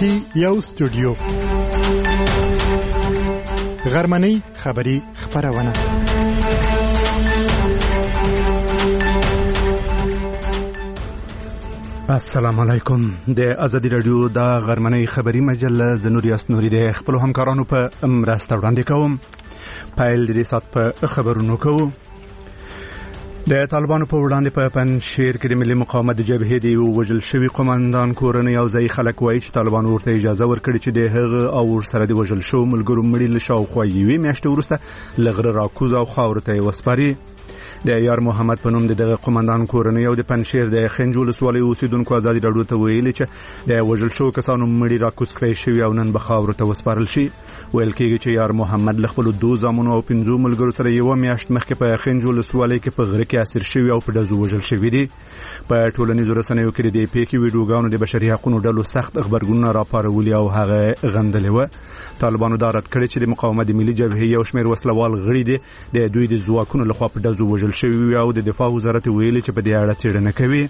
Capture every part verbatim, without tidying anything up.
کې یو سټوډیو غرمنۍ خبری خبرونه السلام علیکم د ازادي رادیو د غرمنۍ خبری مجله زنوریاس نوري د خپل همکارانو په مرسته وړاندې کوم. پایل د دې سات په خبرونو کوو. د طالبانو په وړاندې په پنځشیر کې د ملي مقاومت جبهې دی وژل شوی قومندان کورنۍ او ځای خلک وایي چې طالبانو ورته اجازه ورکړي چې د هغه او ورسره د وژل شو ملګرو مړي له شاوخوا یوې میاشتې وروسته لغره راکوز او خاورو ته وسپاري. د یار محمد په نوم دغه قومندان کورنۍ او د پنځشیر د خنجول سوالي اوسیدونکو ازادي راډیو ته ویلي چې د وژل شو کسانو مړي راکوز کړی شوی او نن به خاورو ته وسپارل شي. ویل کېږي چې یار محمد له خپل دوه زامنو او پنځو ملګرو سره یو میاشت مخکې په خنجول سوالي کې په غره کې اسیر شوی او په دزو وژل شوی دی. په ټولنیزو رسنیو کې د پیکي ویډیوګانو د بشري حقوقو ډلو سخت خبرګونونه راپارولي او هغه غندلې و. طالبانو دا رد کړی چې د مقاومت ملي جبهې یو شمېر وسلوال غړي دي د دوی د ځواکونو لخوا په دزو وژل شوی او د دفاع وزارت ویلي چې په دې اړه څېړنه کوي.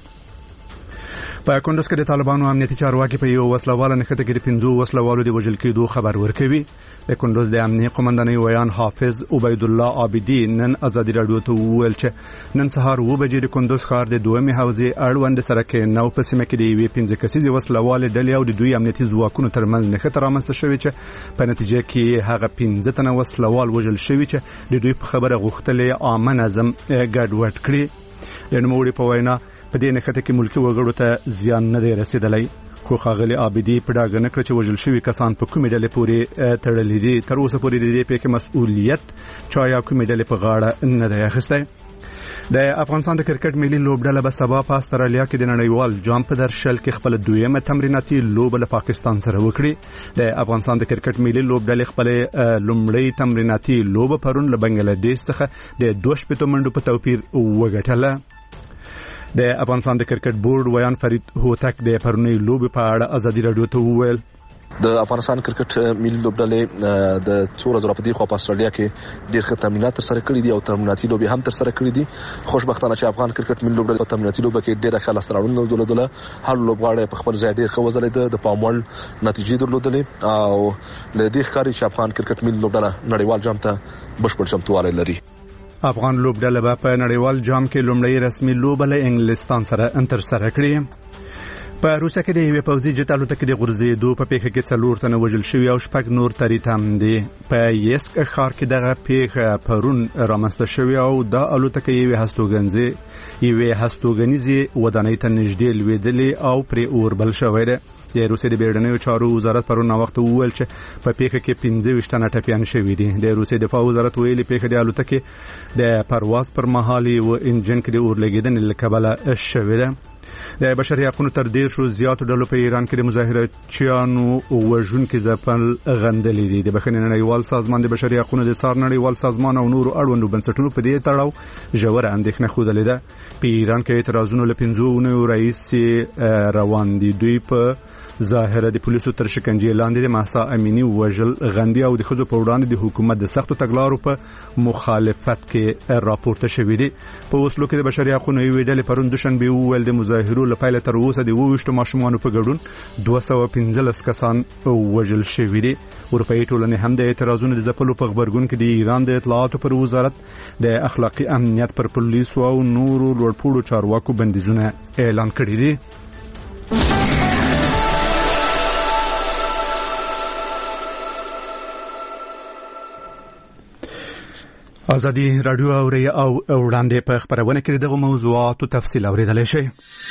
په کندوز کې د طالبانو امنیتي چارواکي په یو وسلوال نښته کې د پنځو وسلوالو د وژل کېدو خبر ورکوي. د کندوز د امنیتي قومندانۍ ویان حافظ عبید الله عابدی نن ازادي راډیو ته وویل چې نن سهار و بجې د کندوز ښار د دویمې حوزې اړوند سړک نو په سیمه کې د یوې پنځه کسیزې وسلوال ډلې او د دوی امنیتي ځواکونو ترمنځ نښته رامنځته شوې چې په نتیجه کې هغه پنځه تنه وسلوال وژل شوي چې د دوی په خبره غوښتلې عامه نظم ګډوډ کړي. د نوموړي په وینا په دې نښته کې ملکي وګړو ته زیان نه دی رسیدلی. خو ښاغلي عابدي په ډاګه نه کړ چې وژل شوي کسان په کومې ډلې پورې تړلي دي. تر اوسه پورې د دې پیښې مسؤلیت چا یا کومې ډلې په غاړه نه دی اخیستی. د افغانستان د کرکټ ملي لوبډله به سبا په استرالیا کې د نړیوال جام په درشل کې خپل دویمه تمریناتي لوبه له پاکستان سره وکړي. د افغانستان د کرکټ ملي لوبډلې خپل لومړی تمریناتي لوبه پرون له بنگلاديش څخه د دوه شپږ منډو په توپیر وګټله. د افغانستان د کرکټ بورډ ویان فرید هوتک د پرونی لوبې په اړه ازادي راډیو ته وویل د افغانستان کرکټ ملي لوبډلې د څو ورځې راپدې خو په استرالیا کې ډېر ښه تمرینات تر سره کړي دي او تمریناتي لوبې هم تر سره کړي دي. خوشبختانه چې افغان کرکټ ملي لوبډلې په تمریناتي لوبه کې ډېر ښه لاسته راوړنې درلودله. هر لوبغاړی په خپل ځای ډېر ښه وځلېد، د پام وړ نتیجې درلودلې او له دې ښکاري چې افغان کرکټ ملي لوبډله نړیوال جام ته بشپړ چمتووالی لري. افغان لوبډله به په نړیوال جام کې لومړی رسمي لوبه له انګلستان سره تر سره کړي. په روسیه کې د یوې پوځي جټ الوتکې د غورځېدو په پیښه کې څلور تنه وژل شوي او شپږ نور تریتم دي. په یسک ښار کې دغه پیښه پرون رامنځته شوې او دا الوتکه یوې هستوګنځي یوې هستوګنیزې ودانۍ ته نږدې لوېدلې او پرې اور بل شوی دی. د روسیې د بیړنیو چارو وزارت پرون وخت وویل چې په پیښه کې پنځه ویشت تنه ټپیان شوي دي. د روسیې دفاع وزارت ویلي پیښه د الوتکې د پرواز پر مهال و انجن کې د اور لګیدنې له کبله شوې ده. د بشري حقوقو تر ډیر شو زیاتو ډلو په ایران کې د مظاهرچیانو وژونکي ځپل غندلې دي. د بخښنې نړیوال سازمان د بشري حقوقو د څار نړیوال سازمان او نورو اړوندو بنسټونو په دې تړاو ژوره اندېښنه ښودلې ده. په ایران کې اعتراضونه له پنځو اونیو راهیسې روان دي. دوی په ظاهره د پولیسو تر شکنجې لاندې د مهسا امینی وژل، غندي او د ښځو په وړاندې د حکومت د سختو تګلارو په مخالفت کې راپورته شوي دي. په اوسلو کې د بشري حقوقو یوې ډلې پرون دوشنبه وویل د مظاهرو له پیله تر اوسه د اووه ویشتو ماشومانو په ګډون دوه سوه پنځلس کسان وژل شوي دي. اروپایي ټولنې هم د اعتراضونو د ځپلو په غبرګون کې د ایران د اطلاعاتو پر وزارت د اخلاقي امنیت پر پولیسو او نورو لوړپوړو چارواکو بندیزونه اعلان کړي دي. ازادي راډیو اوري او وړاندې په خبرونه کې دغه موضوعاتو تفصیل اوریدلای شئ.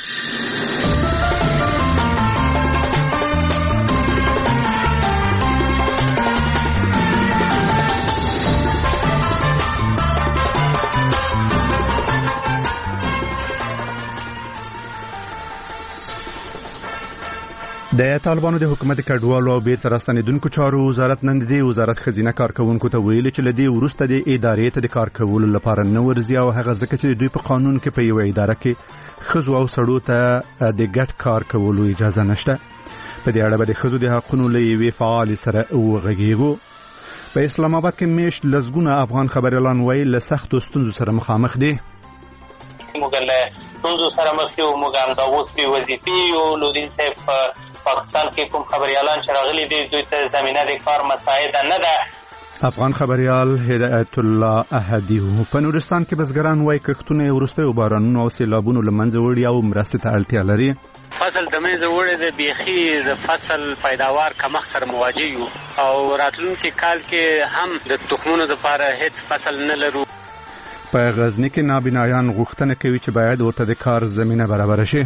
د طالبانو د حکومت کډوالو او بیرته راستنیدونکو چارو وزارت نن د وزارت خزینه کارکونکو ته ویلي چې لدی ورسته د ادارې ته د کار کولو لپاره نو ورزي او هغه ځکه چې دوی په قانون کې په یو اداره کې خزو او سړو ته د ګډ کار کولو اجازه نشته. په دې اړه به د خزو د حقوقو لوی فعال سره وغږیږو. په اسلام آباد کې میشت لزګونه افغان خبريالان وایي له سختو ستونزو سره مخامخ دي. موږ له ستونزو سره مخ یو، موږ هم د اوس په وظیفې یو نو دین صاحب پاکستان کې کوم خبريالان چې راغلي دي دوی ته زمینه د کار مساعده نه ده. افغان خبريال هدایت الله احدی په نورستان کې بزګران وایي کښتونه وروستیو بارانونو او سیلابونو له منځه وړي او مرستې ته اړتیا لري. فصل د منځه وړي د بیخي د فصل پیداوار کمښت سره مواجه یو او راتلونکي کال کې هم د تخمونو لپاره هیڅ فصل نه لرو. په غزنی کې نابینایان غوښتنه کوي چې باید ورته د کار زمینه برابر شي.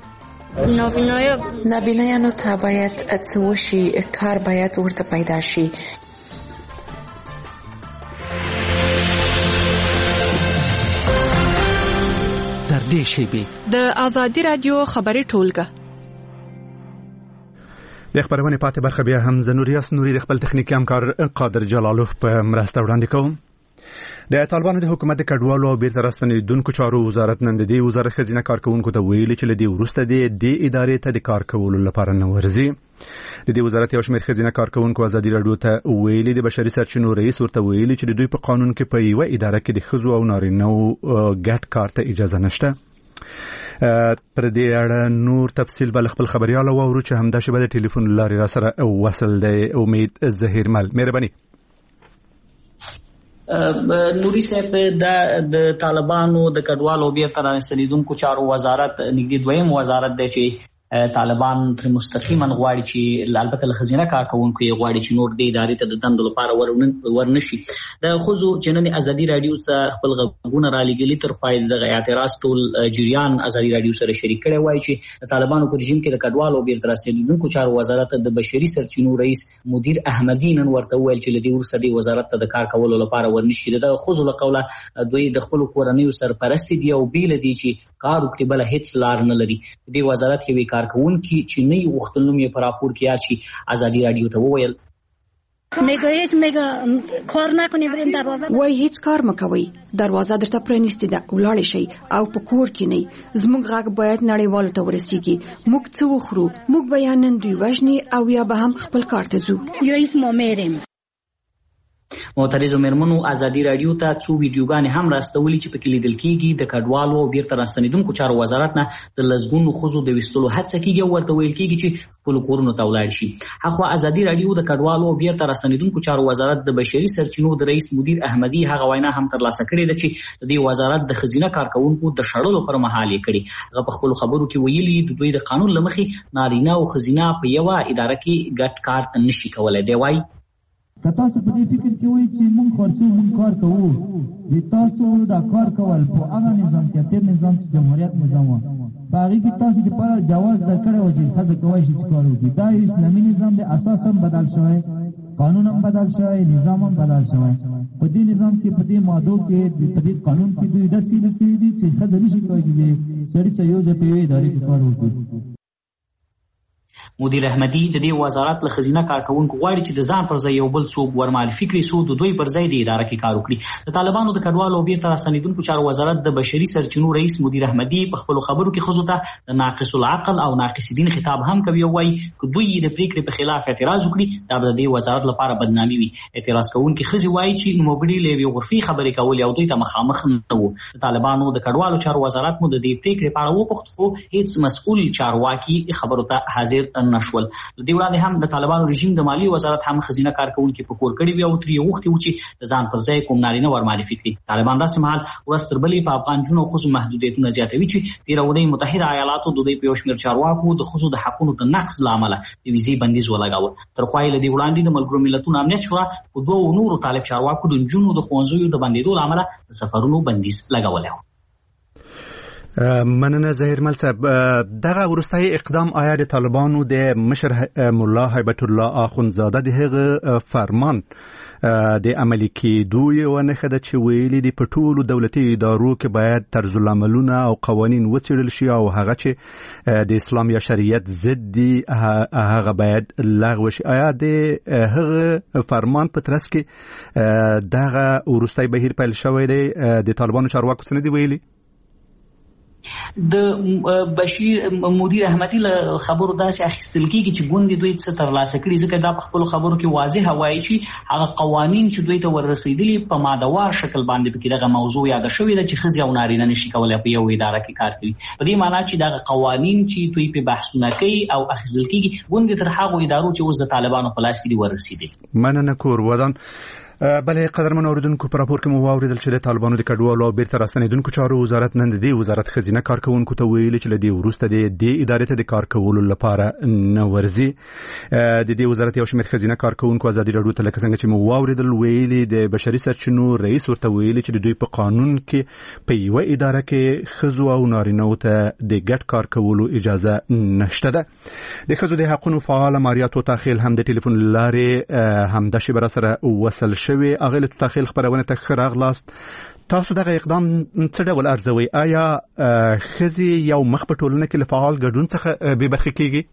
نابینایانو ته باید څه وشي، کار باید ورته پیدا شي. در دې شیبې د آزادي رادیو خبري ټولګه د خبرونه پاتې برخه بیا هم زنوریاس نوري د خپل تخنیکی همکار قادر جلالوف په مرسته وړاندې کوم. د طالبانو د حکومت د کډوالو او بیرته راستنیدونکو چارو وزارت نن د دې وزارت خزینه کارکونکو ته ویلي چې لدی ورسته د دې ادارې ته د کار کولو لپاره نه ورزي. د دې وزارت یو شمېر خزینه کارکونکو آزادي رادیو ته ویلي د بشري سرچینو رئیس ورته ویلي چې د دوی په قانون کې په یو اداره کې د خزو او نارینه‌و ګډ کار ته اجازه نشته. پر دې اړه نور تفصیل بل خپل خبريال او ورو چې همدا شبه د ټلیفون لارې را سره وصل دی امید ظهیرمل. مهرباني. نوري صاحب د طالبانو د کډوالو بیرته راستنیدونکو چارو وزارت نږدې دویم وزارت دی چې طالبان تر مستقیما غواړي چې البته له خزینه کارکونکو یې غواړي چې نور د ادارې ته د دندو لپاره ورنشي. د خزو جنن ازادي رادیو سره خپل غوونه را لګلي تر پای د اعتراض ټول جریان ازادي رادیو سره شریک کړي وایي چې طالبانو په رژیم کې د کډوالو بیرته راستنیدونکو چارو وزارت د بشري سرچینو رئیس مدیر احمدی نن ورته ویل چې لدی ورسره د وزارت ته د کار کولو لپاره ورنشي. د خزو له قوله دوی د خپل کورنیو سرپرستی دی او بیل دي چې کار وکړي بل هیڅ لار نه لري. د وزارت یې کارکون کی چې نه یو وختلوم یې پر راپور کې اچي ازادي رادیو ته وویل میگه هیچ میگه کار نکنی برین دروازه وای هیڅ کار مکوي، دروازه درته پرانیستې ده، ولاړ شي او په کور کې نه. زموږ غږ باید نړیوالو ته ورسیږي. موږ څه وخورو، موږ بیان نن دوی وژني او یا به هم خپل کار ته ځو. یا اسمو میریم. معترضو مېرمنو ازادي رادیو ته څو ویډیوګانې هم راستولې چې پکې لیدل کېږي د کډوالو او بیرته راستنیدونکو چارو وزارت نه د لزګونو خزو د وستلو هڅه کېږي او ورته ویل کېږي چې خپل کورونو ته ولاړ شي. هغه ازادي رادیو د کډوالو او بیرته راستنیدونکو چارو وزارت د بشري سرچینو د رئیس مدیر احمدی هغه وینا هم ترلاسه کړې ده چې د دې وزارت د خزینه کارکونکو د شړلو پر مهال یې کړي. هغه په خپل خبرو کې ویلي د دوی د قانون لمخې نارینه او خزینه په یو اداره کې ګډ کار نشي کولای. دی وايي که تاسو په دې فکر کې وایي چې مونږ خرڅو مونږ کار کوو، د تاسو دا کار کول په هغه نظام کې تیر نظام چې جمهوریت نظام و په هغې کې تاسو لپاره جواز درکړی و چې ښځه کولی شي چې کار وکړي. دا یو اسلامي نظام دی، اساس هم بدل شوی، قانون هم بدل شوی، نظام هم بدل شوی. په دې نظام کې په دې مادو کې په دې قانون کې دوی داسې لیکلي دي چې ښځه نشي کولی چې د سړي سره یو ځای په یوې ادارې کې کار وکړي. مدیر احمدی د دې وزارت له خزینه کارکونکو غواړي چې د ځان پر ځای یو بل څوک ورمعرفي کړي څو د دوی پر ځای د اداره کې کار وکړي. د طالبانو د کډوالو او بیرته راستنیدونکو چارو وزارت د بشري سرچینو رئیس مدیر احمدی په خپلو خبرو کې ښځو ته د ناقص العقل او ناقص دین خطاب هم کوي او وایي که دوی د پریکړې په خلاف اعتراض وکړي دا به د دې وزارت لپاره بدنامي وي. اعتراض کوونکي ښځې وایي چې نوموړي له یوې غرفي خبرې کولې او دوی ته مخامخ نه وو. د طالبانو د کډوالو چارو وزارت مو د دې پریکړې په اړه وپوښت خو هیڅ مسؤل چارواکي خبرو ته حاضر نشول. د دې وړاندې هم د طالبانو رژیم د مالی وزارت هم خزینه کارکونکي په کور کړي وي او ترې غوښتي و چې د ځان پر ځای کوم نارینه ورمعرفي کړي. طالبان داسې مهال ورځ تر بلې په افغان جنو خصوصي محدودیتونه زیاتوي چې تېره اونۍ متحده ایالاتو د دوی په یو شمېر چارواکو د ښځو د حقونو د نقض له امله د ویزې بندیز ولګاوه. تر خوا یې له دې وړاندې د ملګرو ملتونو امنیت شورا په دوو نورو طالب چارواکو د نجونو د ښوونځیو د بندېدو له امله د سفرونو بندیز لګولی و. مننه ظهیرمل صاحب. دغه وروستي اقدام آیا د طالبانو د مشر مولا هیبت الله اخوندزاده د هغه فرمان د عملي کېدو یو نښه ده چې ویلي دي په ټولو دولتي ادارو کې باید طرز العملونه او قوانین وڅېړل شي او هغه چې د اسلام یا شریعت ضد دي هغه باید لغوه شي. آیا د هغه فرمان په ترڅ کې دغه وروستي بهیر پیل شوی دی؟ د طالبانو چارواکو څه نه دي ویلي؟ د بشیر مدیر احمدي له خبرو داسې اخیستل کېږي چې ګوندې دوی څه ترلاسه کړي، ځکه دا په خپلو خبرو کې واضحه وایي چې هغه قوانین چې دوی ته وررسېدلي په مادهوار شکل باندې پکې دغه موضوع یاده شوې ده چې ښځې او نارینه نشي کولی په یو اداره کې کار کوي. په دې معنا چې دغه قوانین چې دوی په بحثونه کوي او اخیستل کېږي ګوندې تر هغو ادارو چې اوس د طالبانو په لاس کې دي وررسېدلي. مننه کور ودان. بلې قدرمن اوریدونکو په راپور کې مو واوریدل چې د طالبانو د کډوالو او بیرته راستنیدونکو چارو وزارت نن د وزارت خزینه کارکونکو ته ویلي چې له دې وروسته د دې ادارې ته د کار کولو لپاره نه ورځي. د دې وزارت یو شمېر خزینه کارکونکو ازادي راډیو ته لکه څنګه چې مو واوریدل ویلي د بشري سرچینو رئیس ورته ویلي چې د دوی په قانون کې په یوه اداره کې ښځو او نارینه‌و ته د ګډ کار کولو اجازه نشته ده. د ښځو د حقونو فعاله ماریا توتاخیل هم د ټلیفون له لارې همدا شیبه سره وصل شوې. هغه له توتاخیل خبرونه ته ښه راغلاست. تاسو دغه اقدام څه ډول ارزوئ؟ آیا ښځې یو مخ په ټولنه کې له فعال ګډون څخه بې برخې کېږي؟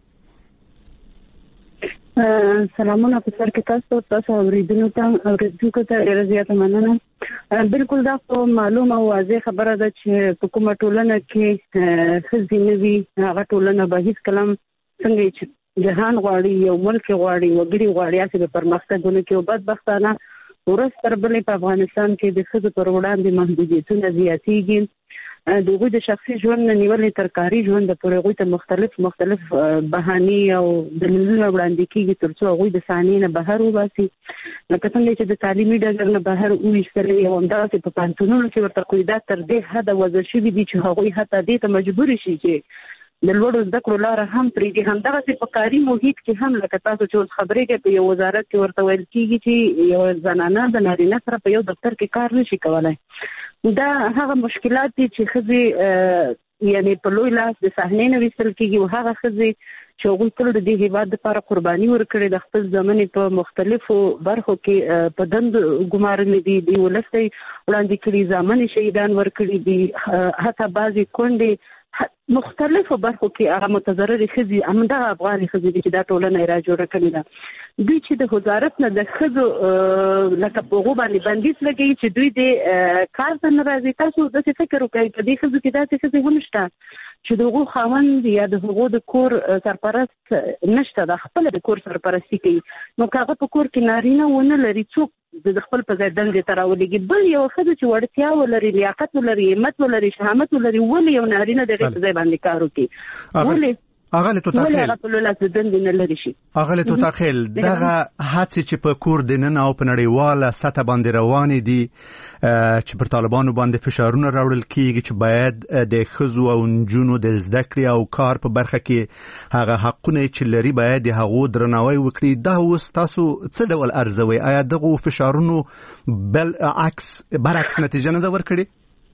سلامونه په سر کې تاسو تاسو اوریدونکو ته اوریدونکو ته ډېره زیاته مننه. بالکل دا معلومه او واضح خبره ده چې په کومه ټولنه کې ښځې نه وي هغه ټولنه به هیڅ کلام څنګه چې جهان غواړي یو ملک غواړي وګړي غواړي چې د پرمختګونه کې او بدبختانه ورځ تر بلې په افغانستان کې د ښځو پر وړاندې محدودیتونه زیاتېږي. د هغوی د شخصي ژوند نه نیولې تر کاري ژوند پورې هغوی ته مختلف مختلف بهانې او دلیلونه وړاندې کېږي تر څو هغوی د صحنې نه بهر وباسي. لکه څنګه چې د تعلیمي ډګر نه بهر وویستلې او همداسې په پوهنتونونو کې ورته قیودات تر دې حده وضع شوي دي چې هغوی حتی دې ته مجبور شي چې د لوړو زده کړو لاره هم پرېږدي. همدغسې په کاري محیط کې هم لکه تاسو چې اوس خبرې کوئ په یو وزارت کې ورته ویل کېږي چې یو زنانه د نارینه سره په یو دفتر کې کار نشي کولی. دا هغه مشکلات دي چې ښځې یعنې په لوی لاس د صحنې نه ویستل کېږي او هغه ښځې چې هغوی ټول د دې هېواد دپاره قرباني ورکړې د خپل زمنې په مختلفو برخو کې په دندو ګمارلې دي، د ولس ته وړاندې کړي، زامنې شهیدان ورکړي دي، حتی بعضې کونډې مختلفو برخو کې هغه متضررې ښځې همدغه افغانې ښځې دي چې دا ټولنه یې را جوړه کړې ده. دوی چې د وزارت نه د ښځو لکه په هغو باندې بندیز لګوي چې دوی د کار ته نه راځي. تاسو داسې فکر وکړئ په دې ښځو کې داسې ښځې هم شته چې د هغو خاوند یا د هغو د کور سرپرست نشته، د خپله د کور سرپرستي کوي. نو که هغه په کور کې نارینه ونه لري څوک د خپل په ځای دندې ته راولېږي. بل یو ښځه چې وړتیا ولري، لیاقت ولري، همت ولري، شهامت ولري، ولې یو نارینه د هغې په ځای باندې کار وکړي؟ ولې اغله توتاخیل اغله توتاخیل دغه هڅې چې په کور دننه او په نړیواله سطح باندې روانې دي چې پر طالبانو باندې فشارونه راوړل کیږي چې باید د ښځو او نجونو د زده کړې او کار په برخه کې هغه حقونه چې لري باید د هغو درناوی وکړي. دا اوس تاسو څه ډول ارزوئ؟ آیا دغه فشارونو بل عکس برعکس نتیجه نه ده ورکړې؟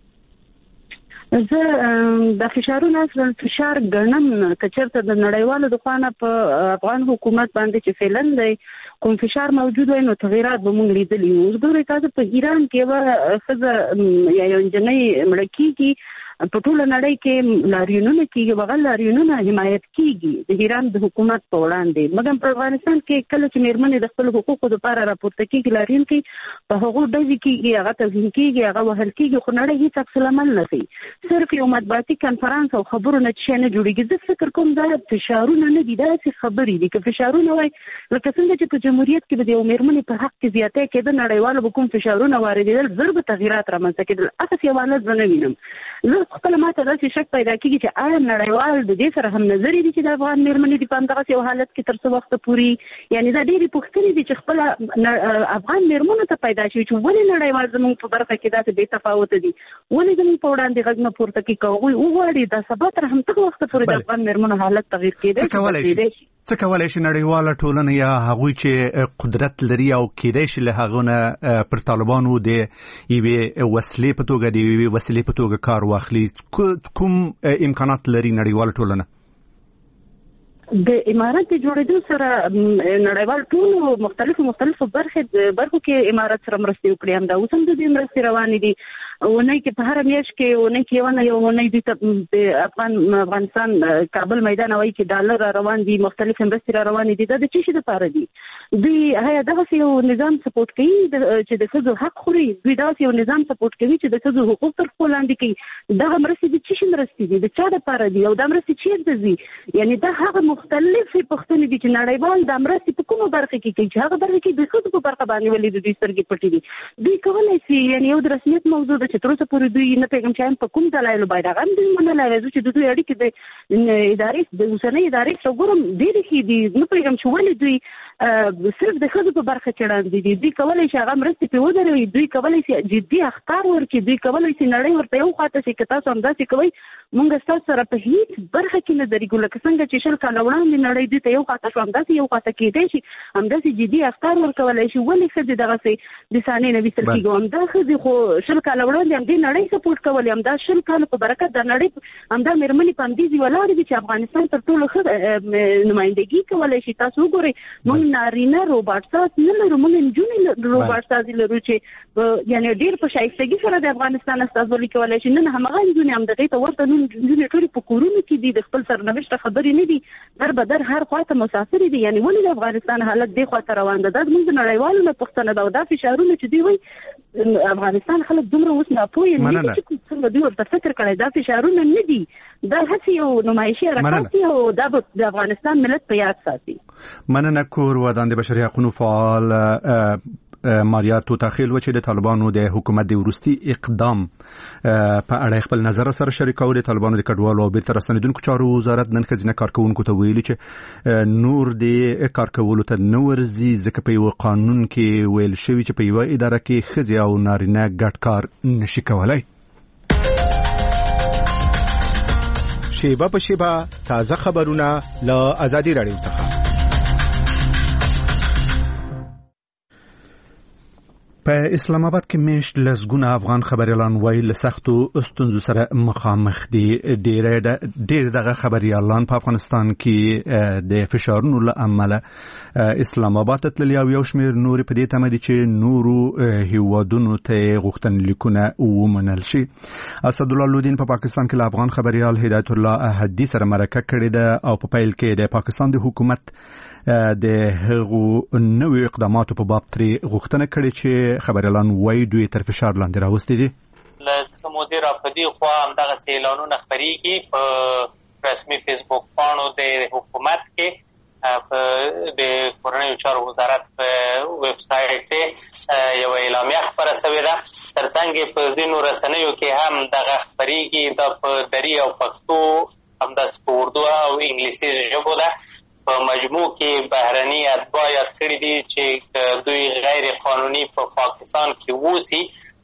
زه د فشارونو اصلا فشار ګڼم که چېرته د نړیوالو د خوا نه په افغان حکومت باندې چې فعلا دی کوم فشار موجود وي نو تغیرات به موږ لیدلي وو. اوس ګورئ تاسو په ایران کې یوه ښځه یا یو نجلۍ مړه کېږي، په ټوله نړۍ کې لاریونونه کېږي، هغه لاریونونه حمایت کېږي د ایران د حکومت په وړاندې. مګر په افغانستان کې کله چې مېرمنې د خپلو حقوقو دپاره راپورته کېږي لاریون کوي، په هغو ډزې کېږي، هغه توهین کېږي، هغه وهل کېږي، خو نړۍ هېڅ عکس العمل نه کوي. صرف یو مطبوعاتي کنفرانس او خبرو نه شی نه جوړېږي. زه فکر کوم دا فشارونه نه دي، داسې خبرې دي. که فشارونه وای لکه څنګه چې په جمهوریت کې به د یو مېرمنې په حق کې زیاتی کېده، نړیوالو به کوم فشارونه واردېدل، زر به تغیرات رامنځته کېدل. هغسې یو حالت به نه وینم. زه خپله ماته داسې شک پیدا کېږي چې آیا نړیوال د دې سره هم نظرې دي چې د افغان مېرمنې دي په همدغسې یو حالت کې تر څه وخته پورې. یعنې دا ډېرې پوښتنې دي چې خپله افغان مېرمنو ته پیدا شوي چې ولې نړیوال زموږ په برخه کې داسې بې تفاوته دي، ولې زموږ په وړاندې غږ نه پورته کوي. که هغوی وغواړي دا سبا تر همدغه وخته پورې د افغان مېرمنو حالت تغییر کېدی شي. څه کولی شي نړیواله ټولنه یا هغوی چې قدرت لري او کېدای شي له هغو نه پر طالبانو د یوې وسیلې په توګه د یوې وسیلې په توګه کار واخلي؟ کوم امکانات لري نړیواله ټولنه؟ د امارت د جوړېدو سره نړیوال ټولو مختلفو مختلفو برخې برخو کې امارت سره مرستې وکړي. همدا اوس هم د دې مرستې روانې دي. ونې کې په هر میاشت کې ونې کې ونه یو ونې د افغان افغانستان کابل میدان وایي چې ډالر روان دي مختلف مرستې را روانې دي دا د څه شي لپاره دي دوی هغه دغه یو نظام سپورټ کوي چې د ښځو حق خوري دوی دا یو نظام سپورټ کوي چې د ښځو حقوق تر پښو لاندې کوي دغه مرستې د څه شي مرستې دي د چا لپاره دي او دا مرستې چیرته ځي یعنی دا هغه مختلفې پوښتنې دي چې نړیوال دا مرستې په کومه برخه کې کوي چې هغه برخه کې د ښځو په برخه باندې ولې د دوی سترګې پټې دي دوی کولی شي یعنی یو د رسمیت موضوع ده چې تر اوسه پورې دوی نه پوهېږم چې په کوم دلایلو باید هغه هم دوی منلی وای چې د دوی اړیکې د ادارې د اوسنۍ ادارې سره ګورم ډېرې ښې دي نه پوهېږم چې ولې دوی صرف د ښځو په برخه کې وړاندې دي دوی کولی شي هغه مرستې پرې ودروي دوی کولی شي جدي اخطار ورکړي دوی کولی شي نړۍ ورته یو خواته شي که تاسو همداسې کوئ مونږ ستاسو سره په هېڅ برخه کې نه درېږو لکه څنګه چې شل کاله وړاندې نړۍ دوی ته یو خواته شو همداسې یو خواته کېدی شي همداسې جدي اخطار ورکولی شي ولې ښځې دغسې د صحنې نه ویستل کېږي همدا ښځې خو شل کاله وړاندې همدې نړۍ سپورټ کولې همدا شل کاله په برکت د نړۍ همدا مېرمنې په همدې ځي ولاړې دي چې افغانستان تر ټولو ښه نمایندګي کولی شي تاسو وګورئ مونږ نارینه روباټ ساز نه لرو مونږ نجونې روباټ سازي لرو چې یعنې ډېر په ښایستګي سره د افغانستان استازولي کولی شي نن همغه نجونې همدغې ته ورته نن نجونې ټولې په کورونو کې دي د خپل سرنوشته خبرې نه دي در به در هر خواته مسافرې دي یعنې ولې د افغانستان حالت دې خواته روان ده دا زموږ د نړیوالو نه پوښتنه ده او دا فشارونه چې دوی وایي افغانستان خلک دومره اوس ناپوهه نه دي چې څنګه دوی ورته فکر کړی دا فشارونه نه دي دا هسې یو نمایشي حرکات دی او دا به د افغانستان ملت په یاد ساتي مننه کور ودان د بشري حقوقو فعال ماریا توتاخیل و چې د طالبانو د حکومت د وروستي اقدام په اړه خپل نظر سره شریکو د طالبانو د کډوالو او بیرته راستنیدونکو چارو وزارت نن ښځینه کارکونکو ته ویلي چې نور د کارکولو ته نه ورځي ځکه په یو قانون کې ویل شوی چې په یوه اداره کې ښځې او نارینه ګډ کار نشي کولی شیبه په شیبه تازه خبرونه له آزادي راډیو څخه په اسلام آباد کې میشت لسګونه افغان خبريالان وایي له سختو ستونزو سره مخامخ دي ډېر ډېر دغه خبريالان په افغانستان کې د فشارونو له امله اسلام آباد ته تللي او یو شمېر نور په دې تمه دي چې نورو هیوادونو ته غوښتنلیکونه ومنل شي اسد الله لودین په پاکستان کې له افغان خبريال هدایت الله احدي سره مرکه کړې ده او په پیل کې د پاکستان د حکومت د هغو نوې اقداماتو په باب ترې غوښتنه کړې چې خبريالان وایي دوی تر فشار لاندې راوستي دي له مدیر په دې خوا همدغه اعلانونه خپرېږي په رسمي فیسبوک پاڼو د حکومت کې په د کورنیو چارو وزارت په ویب سایټ یو اعلامیه خپره شوې ده ترڅنګ په ځینو رسنیو کې هم دغه خپرېږي دا په دري او پښتو همداسې په اردو او انګلیسي ژبو ده په مجموع کې بهرني اتباع یاد کړي دي چې دوی غیر قانوني په پاکستان کې اوسي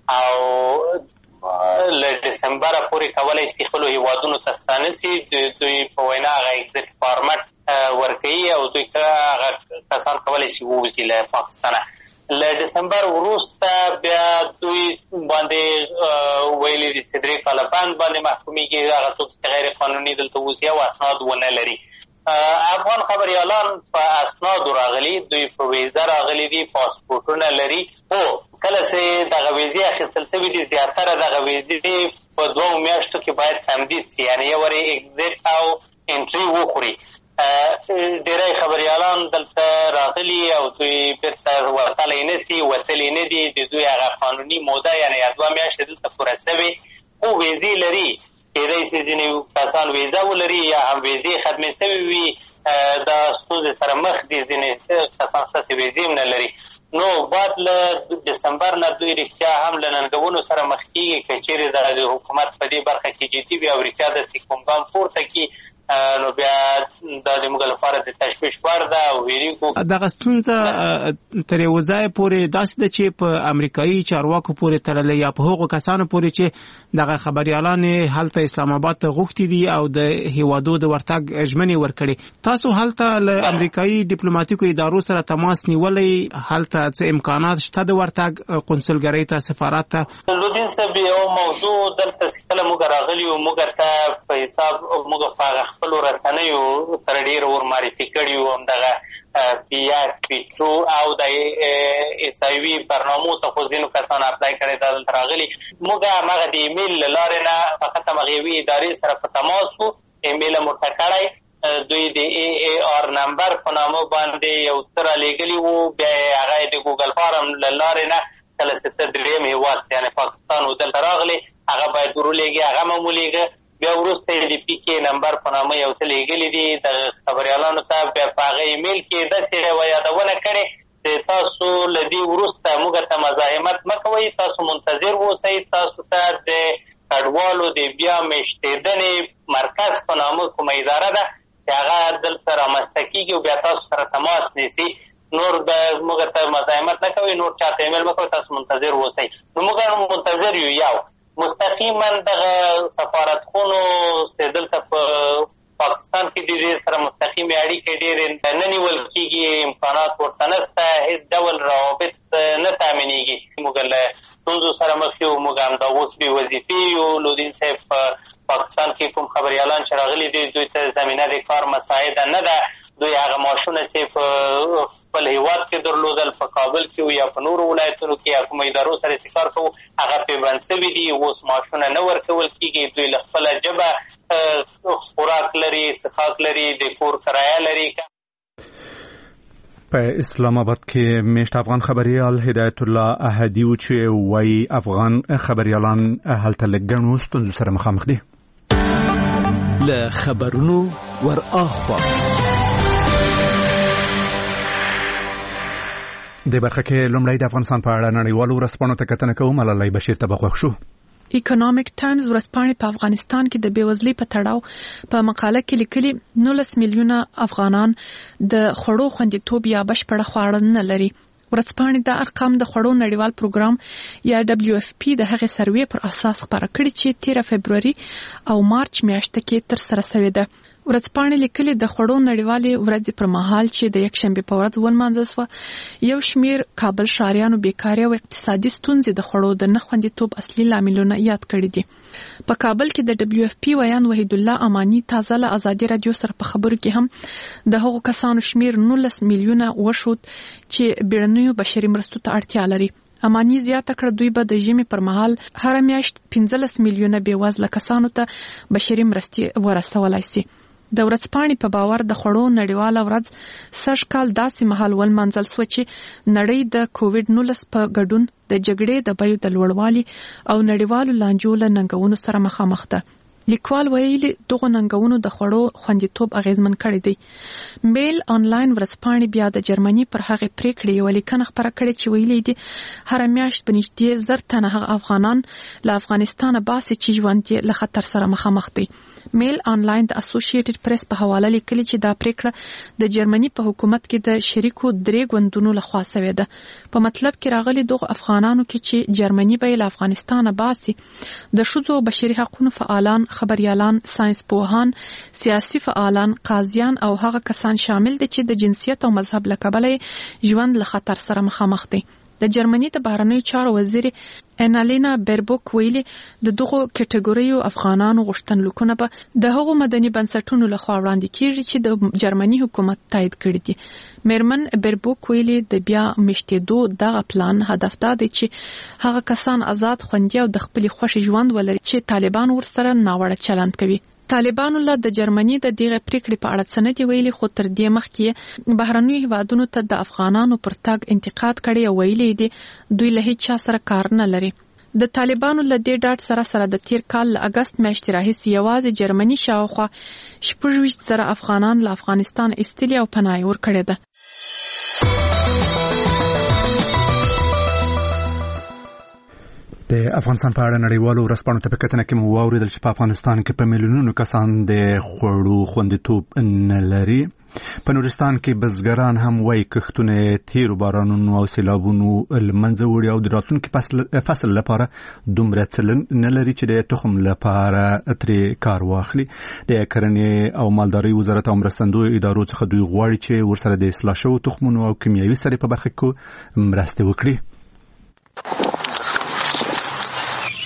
او له دسمبره پورې کولی شي خپلو هیوادونو ته ستانه شي دوی په وینا هغه اگزیټ فارمټ ورکوي او دوی هغه کسان کولی شي ووځي له پاکستانه له دسمبر وروسته بیا دوی باندې ویلي دي چې درې کاله بند باندې محکومیږي هغه څوک چې غیر قانوني دلته اوسي او اسناد ونه لري افغان خبريالان په اسنادو راغلي دوی په ویزه راغلي دي پاسپورټونه لري او کله چې دغه ویزې اخیستل شوي دي زیاتره دغه ویزې په دوو میاشتو کې باید تمدید شي یعنې یو وارې اگزیټ او انټري وخوري ډېری خبريالان دلته راغلي او دوی بیرته ورتلی نه شي وتلی نه دي د دوی هغه قانوني موده یعنې دوه میاشتې دلته پوره شوې خو ویزې لري کېدای شي ځینې کسان ویزه ولري یا هم ویزې ختمې شوې وي دا ستونزې سره مخ دي ځینې کسان ستاسې ویزې هم نه لري نو بعد له دسمبر نه دوی رښتیا هم له ننګونو سره مخ کېږي که چېرې د حکومت په دې برخه کې جدي وي او رښتیا داسې کوم ګام پورته کړي نو بیا دا د موږ لپاره د تشویش وړ ده او ویریږو دغه ستونزه تر یو ځایه پورې داسې ده چې په امریکایي چارواکو پورې تړلې یا په هغو کسانو پورې چې دغه خبريالان هلته اسلام آباد ته غوښتي دي او د هیوادو د ورتګ ژمنې ورکړي تاسو هلته له امریکایي ډیپلوماټیکو ادارو سره تماس نیولی هلته څه امکانات شته د ورتګ قونسلګرۍ ته سفارت ته لودین صاحب یو موضوع دلته چې کله موږ راغلي یو موږ ته په حساب موږ په خپل رسنیو تر ډیر ور معرفي کړي وو همدغه پیاټ پیټرو او د ایس آی وي برنامو ته خو ځینو کسانو اپلای کړی دا دلته راغلي. موږ هماغه د ایمیل له لارې نه فقط همغه یوې ادارې سره په تماس وو، ایمیل مو ټاکه کړی، دوی د ای ای آر نمبر په نامه باندې یو څه رالیږلي وو، بیا یې هغه د ګوګل فارم له لارې نه کله چې ته درېیم هېواد یعنې پاکستان و دلته راغلی هغه باید ورولېږي، هغه مو ولېږه. بیا وروسته یې د پي کې نمبر په نامه یو څه لیږلي دي د خبریالانو ته، بیا په هغه ایمیل کې داسې یوه یادونه کړې چې تاسو له دې وروسته موږ ته مزاحمت مه کوئ، تاسو منتظر اوسئ، تاسو ته د کډوالو د بیا میشتېدنې مرکز په نامه کومه اداره ده چې هغه دلته رامنځته کېږي او بیا تاسو سره تماس نیسي. نور د موږ ته مزاحمت نه کوئ، نور چاته ایمیل مه کوئ، تاسو منتظر اوسئ. نو موږ منتظر یو یو مستقیما دغه سفارتخونو چې دلته په پاکستان کې د دې سره مستقیمې اړیکې ډېرې نه نیول کېږي، امکانات ورته نشته، هېڅ ډول روابط نه تامینېږي. موږ له ستونزو سره مخ یو، موږ همدا اوس بې وظیفې یو. لودین صاحب په پاکستان کې کوم خبریالان چې راغلي دي دوی ته زمینه د کار مساعده نه ده، دوی هغه معاشونه چې په خپل هېواد کې درلودل په کابل کې یا په نورو ولایتونو کې یا کومو ادارو سره چې کار کوو هغه پیبند سوي دي، اوس معاشونه نه ورکول کېږي. دوی له خپله ژبه خوراک لري، څښاک لري، د کور کرایه لري. په اسلام آباد کې میشت افغان خبریال هدایت الله احدی و چې وایي افغان خبریالان هلته له ګڼو ستونزو سره مخامخ دي. له خبرونو ور اخوا د برخه کې لومړی د افغانستان په اړه نړیوالو ورځپاڼو ته کتنه کوو. ملالۍ بشیر ته به خوښ شو. اکونومیک ټایمز ورځپاڼې په افغانستان کې د بېوزلۍ په تړاو په مقاله کې لیکلي نولس میلیونه افغانان د خوړو خوندیتوب یا بشپړه خواړه نه لري. ورځپاڼې دا ارقام د خوړو نړیوال پروګرام یا دبلیو اف پی د هغې سروې پر اساس خپاره کړي چې تیره فبروري او مارچ میاشته کې تر سره شوې ده. ورځپاڼې لیکلي د خوړو نړیوالې ورځې پر مهال چې د یکشنبې په ورځ ولمانځل شوه، یو شمیر کابل ښاریانو بیکاري او اقتصادي ستونزې د خوړو د نه خوندیتوب اصلي لاملونه یاد کړي دي. په کابل کې د دبلیو اف پی ویان وحید الله امانی تازه له ازادي رادیو سره په خبرو کې هم د هغو کسانو شمیر نولس میلیونه وښود چې بیړنیو بشري مرستو ته اړتیا لري. امانی زیاته کړه دوی به د ژمي پر مهال هر میاشت پنځلس میلیونه بېوزله کسانو ته بشري مرستې ورسولای شي. د ورځپاڼې په باور د خوړو نړیواله ورځ سږ کال داسې مهال ولمانځل شوه چې نړۍ د کووډ نولس په ګډون د جګړې د بیو د لوړوالي او نړیوالو لانجو له ننګونو سره مخامخ ده. لیکوال ویلي دغه ننګونو د خوړو خوندیتوب اغیزمن کړی دی. میل آنلاین ورځپاڼې بیا د جرمني پر هغې پریکړې یوه لیکنه خپره کړې چې ویلي دي هره میاشت به نږدې زر تنه هغه افغانان له افغانستانه باسي چې ژوند یې له خطر سره مخامخ دی. میل آنلاین د اسوسییټډ پریس په حواله لیکلي چې دا پریکړه د جرمني په حکومت کې د شریکو درې ګوندونو لخوا شوې ده. په مطلب کې راغلي دغه افغانانو کې چې جرمني به له افغانستانه باسي د ښځو او بشري حقوقو فعالان، خبريالان، ساينس پوهان، سیاسي فعالان، قاضیان او هغه کسان شامل دي چې د جنسیت او مذهب له کبله ژوند له خطر سره مخامخ دي. د جرمني د بهرنیو چارو وزیر انالینا بیربوک ویلي د دغو کټګوریو افغانانو غوښتنلیکونه به د هغو مدني بنسټونو لخوا وړاندې کیږي چې د جرمني حکومت تایید کړي دي. میرمن بیربوک ویلي د بیا میشتېدو دغه پلان هدف دا دی چې هغه کسان آزاد، خوندي او د خپلې خوښې ژوند ولري چې طالبان ورسره ناوړه چلند کوي. طالبانو له د جرمني د دغه پریکړې په اړه څه نه دی ویلي، خو تر دې مخکې بهرنیو هیوادونو ته د افغانانو پر تګ انتقاد کړی او ویلي دي دوی له هیڅ چا سره کار نه لري. د طالبانو له دې ډاډ سره سره د تیر کال له اگست میاشتې راهیسې یوازې جرمني شاوخوا شپږ ویشت زره افغانان له افغانستان ایستلي او پناه یې ورکړې ده. د افغانستان په اړه نړیوالو ورځپاڼو ته په کتنه کې مو واوریدل چې په افغانستان کې په میلیونونو کسان د خوړو خوندیتوب نه لري. په نورستان کې بزګران هم وایي کښتونه تیرو بارانونو او سیلابونو له منځه وړي او د راتلونکي فصل لپاره دومره څه نه لري چې د تخم لپاره ترې کار واخلي. د کرنې او مالدارۍ وزارت او مرستندویو ادارو څخه دوی غواړي چې ورسره د اصلاح شویو تخمونو او کیمیاوي سرې په برخه کې مرستې وکړي.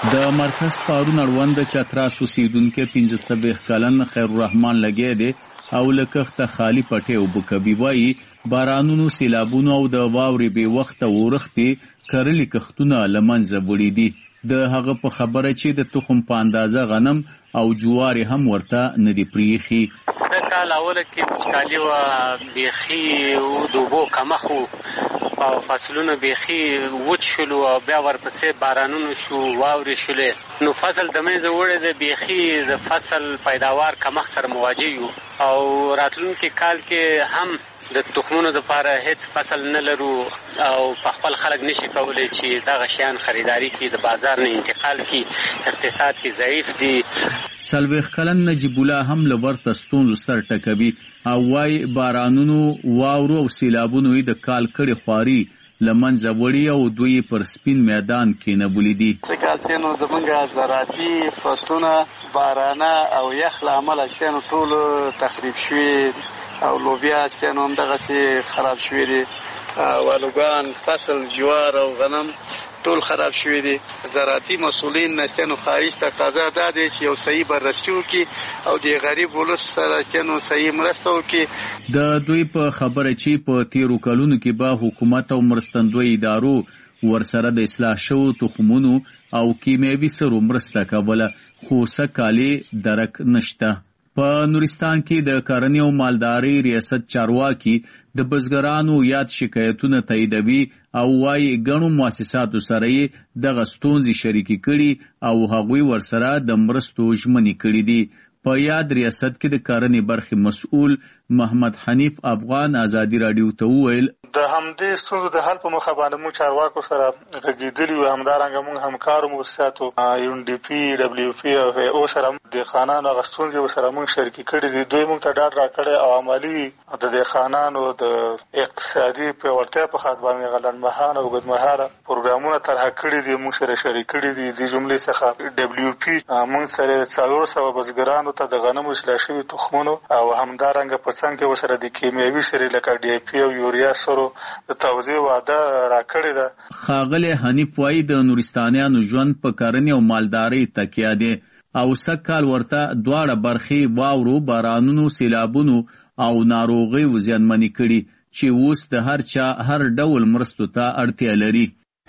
د مرکز پارون اړوند چتراس اوسیدونکو پنځه څلوېښت کلن خیر الرحمن لګی دی او له کښته خالي پټې اوبه کوي. وایي بارانونو، سیلابونو او د واورې بې وخته اورښتې کرلي کښتونه له منځه وړي دي. د هغه په خبره چې د تخم په اندازه غنم او جوارې هم ورته نه دي پریښي. د کال اوله کې وچکالي وه، بیخي د اوبو کمښت و او فصلونه بیخي وچ شولو او بیا ورپسې بارانونو شو، واورې شولې، نو فصل د منځه وړی دی. بیخي د فصل پیداوار کمښت سره مواجه یو او راتلونکي کال کې هم د تخمونو دپاره هیڅ فصل نه لرو او په خپل خلک نشي کولی چې دغه شیان خریداري کړي، د بازار نه انتقال کړي، اقتصاد کې ضعیف دي. څلوېښت کلن نجیب الله هم له ورته ستونزو سر ټکوي او وایي بارانونو، واورو او سیلابونو یې د کال کړې خواري له منځه وړي او دوی پر سپین میدان کېنولي دي. څه کال چې نو زمونږ زراعتي فصلونه بارانه او یخ له امله چې نو ټول تخریب شوي او لوبیا چې نو همدغسې خراب شوي دي، والوګان، فصل، جوار او غنم ټول خراب شوي دي. زراعتي مسؤلین چې نو خواهش تقاضا دا دی چې یو صحیح بررسي وکړي او د غریب ولس سره چې نو صحیح مرسته وکړي. د دوی په خبره چې په تیرو کلونو کې به حکومت او مرستندوی ادارو ورسره د اصلاح شوو تخمونو او کیمیاوي سرو مرسته کوله، خو سږکال درک نشته. په نورستان کې د کرنې او مالدارۍ ریاست چارواکي د بزګرانو یاد شکایتونه تاییدوي او وايي ګڼو مؤسساتو سره یې دغه ستونزې شریکې کړي او هغوی ورسره د مرستو ژمنې کړي دي. په یاد ریاست کې د کرنې برخې مسؤل محمد حنیف افغان ازادي راډیو ته وویل د همدې ستونزو د حل په موخه باندې موږ چارواکو سره غږېدلي وو. همدارنګه موږ همکارو مؤسساتو یون ډي پي، ډبلیو پي او او سره دهقانانو هغه ستونزې ورسره موږ شریکې کړي دي. دوی موږ ته ډاډ راکړی او عملي د دهقانانو د اقتصادي پیاوړتیا په خاطر باندې هغه لنډمهاله او اوږدمهاله پروګرامونه طرحه کړي دي، موږ سره شریک کړي دي. دې جملې څخه ډبلیو پي موږ سره څلور سوه بزګرانو ته د غنمو اصلاح شوي تخمونو او همدارنګه په څنګ کې ورسره د کیمیاوي سرې لکه ډي اي پي او یوریا سرو د توزیع وعده راکړې ده. ښاغلی حنیف وایي د نورستانیانو ژوند په کرنې او مالدارۍ تکیه دی او سږکال ورته دواړه برخې واورو، بارانونو، سیلابونو او ناروغیو زیانمنې کړي چې اوس د هر چا هر ډول مرستو ته اړتیا لري.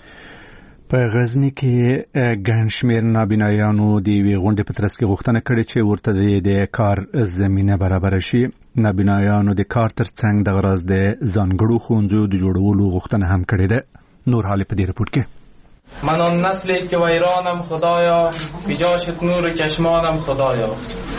په غزني کې ګڼ شمېر نابینایانو د یوې غونډې په ترڅ کې غوښتنه کړې چې ورته د کار زمینه برابره شي. نابینایانو د کار ترڅنګ دغه راز د ځانګړو ښوونځیو د جوړولو غوښتنه هم کړې ده. نور حال په دې رپورټ کې من آن نسلی که ویرانم خدایا بجاشت نور چشمانم خدایا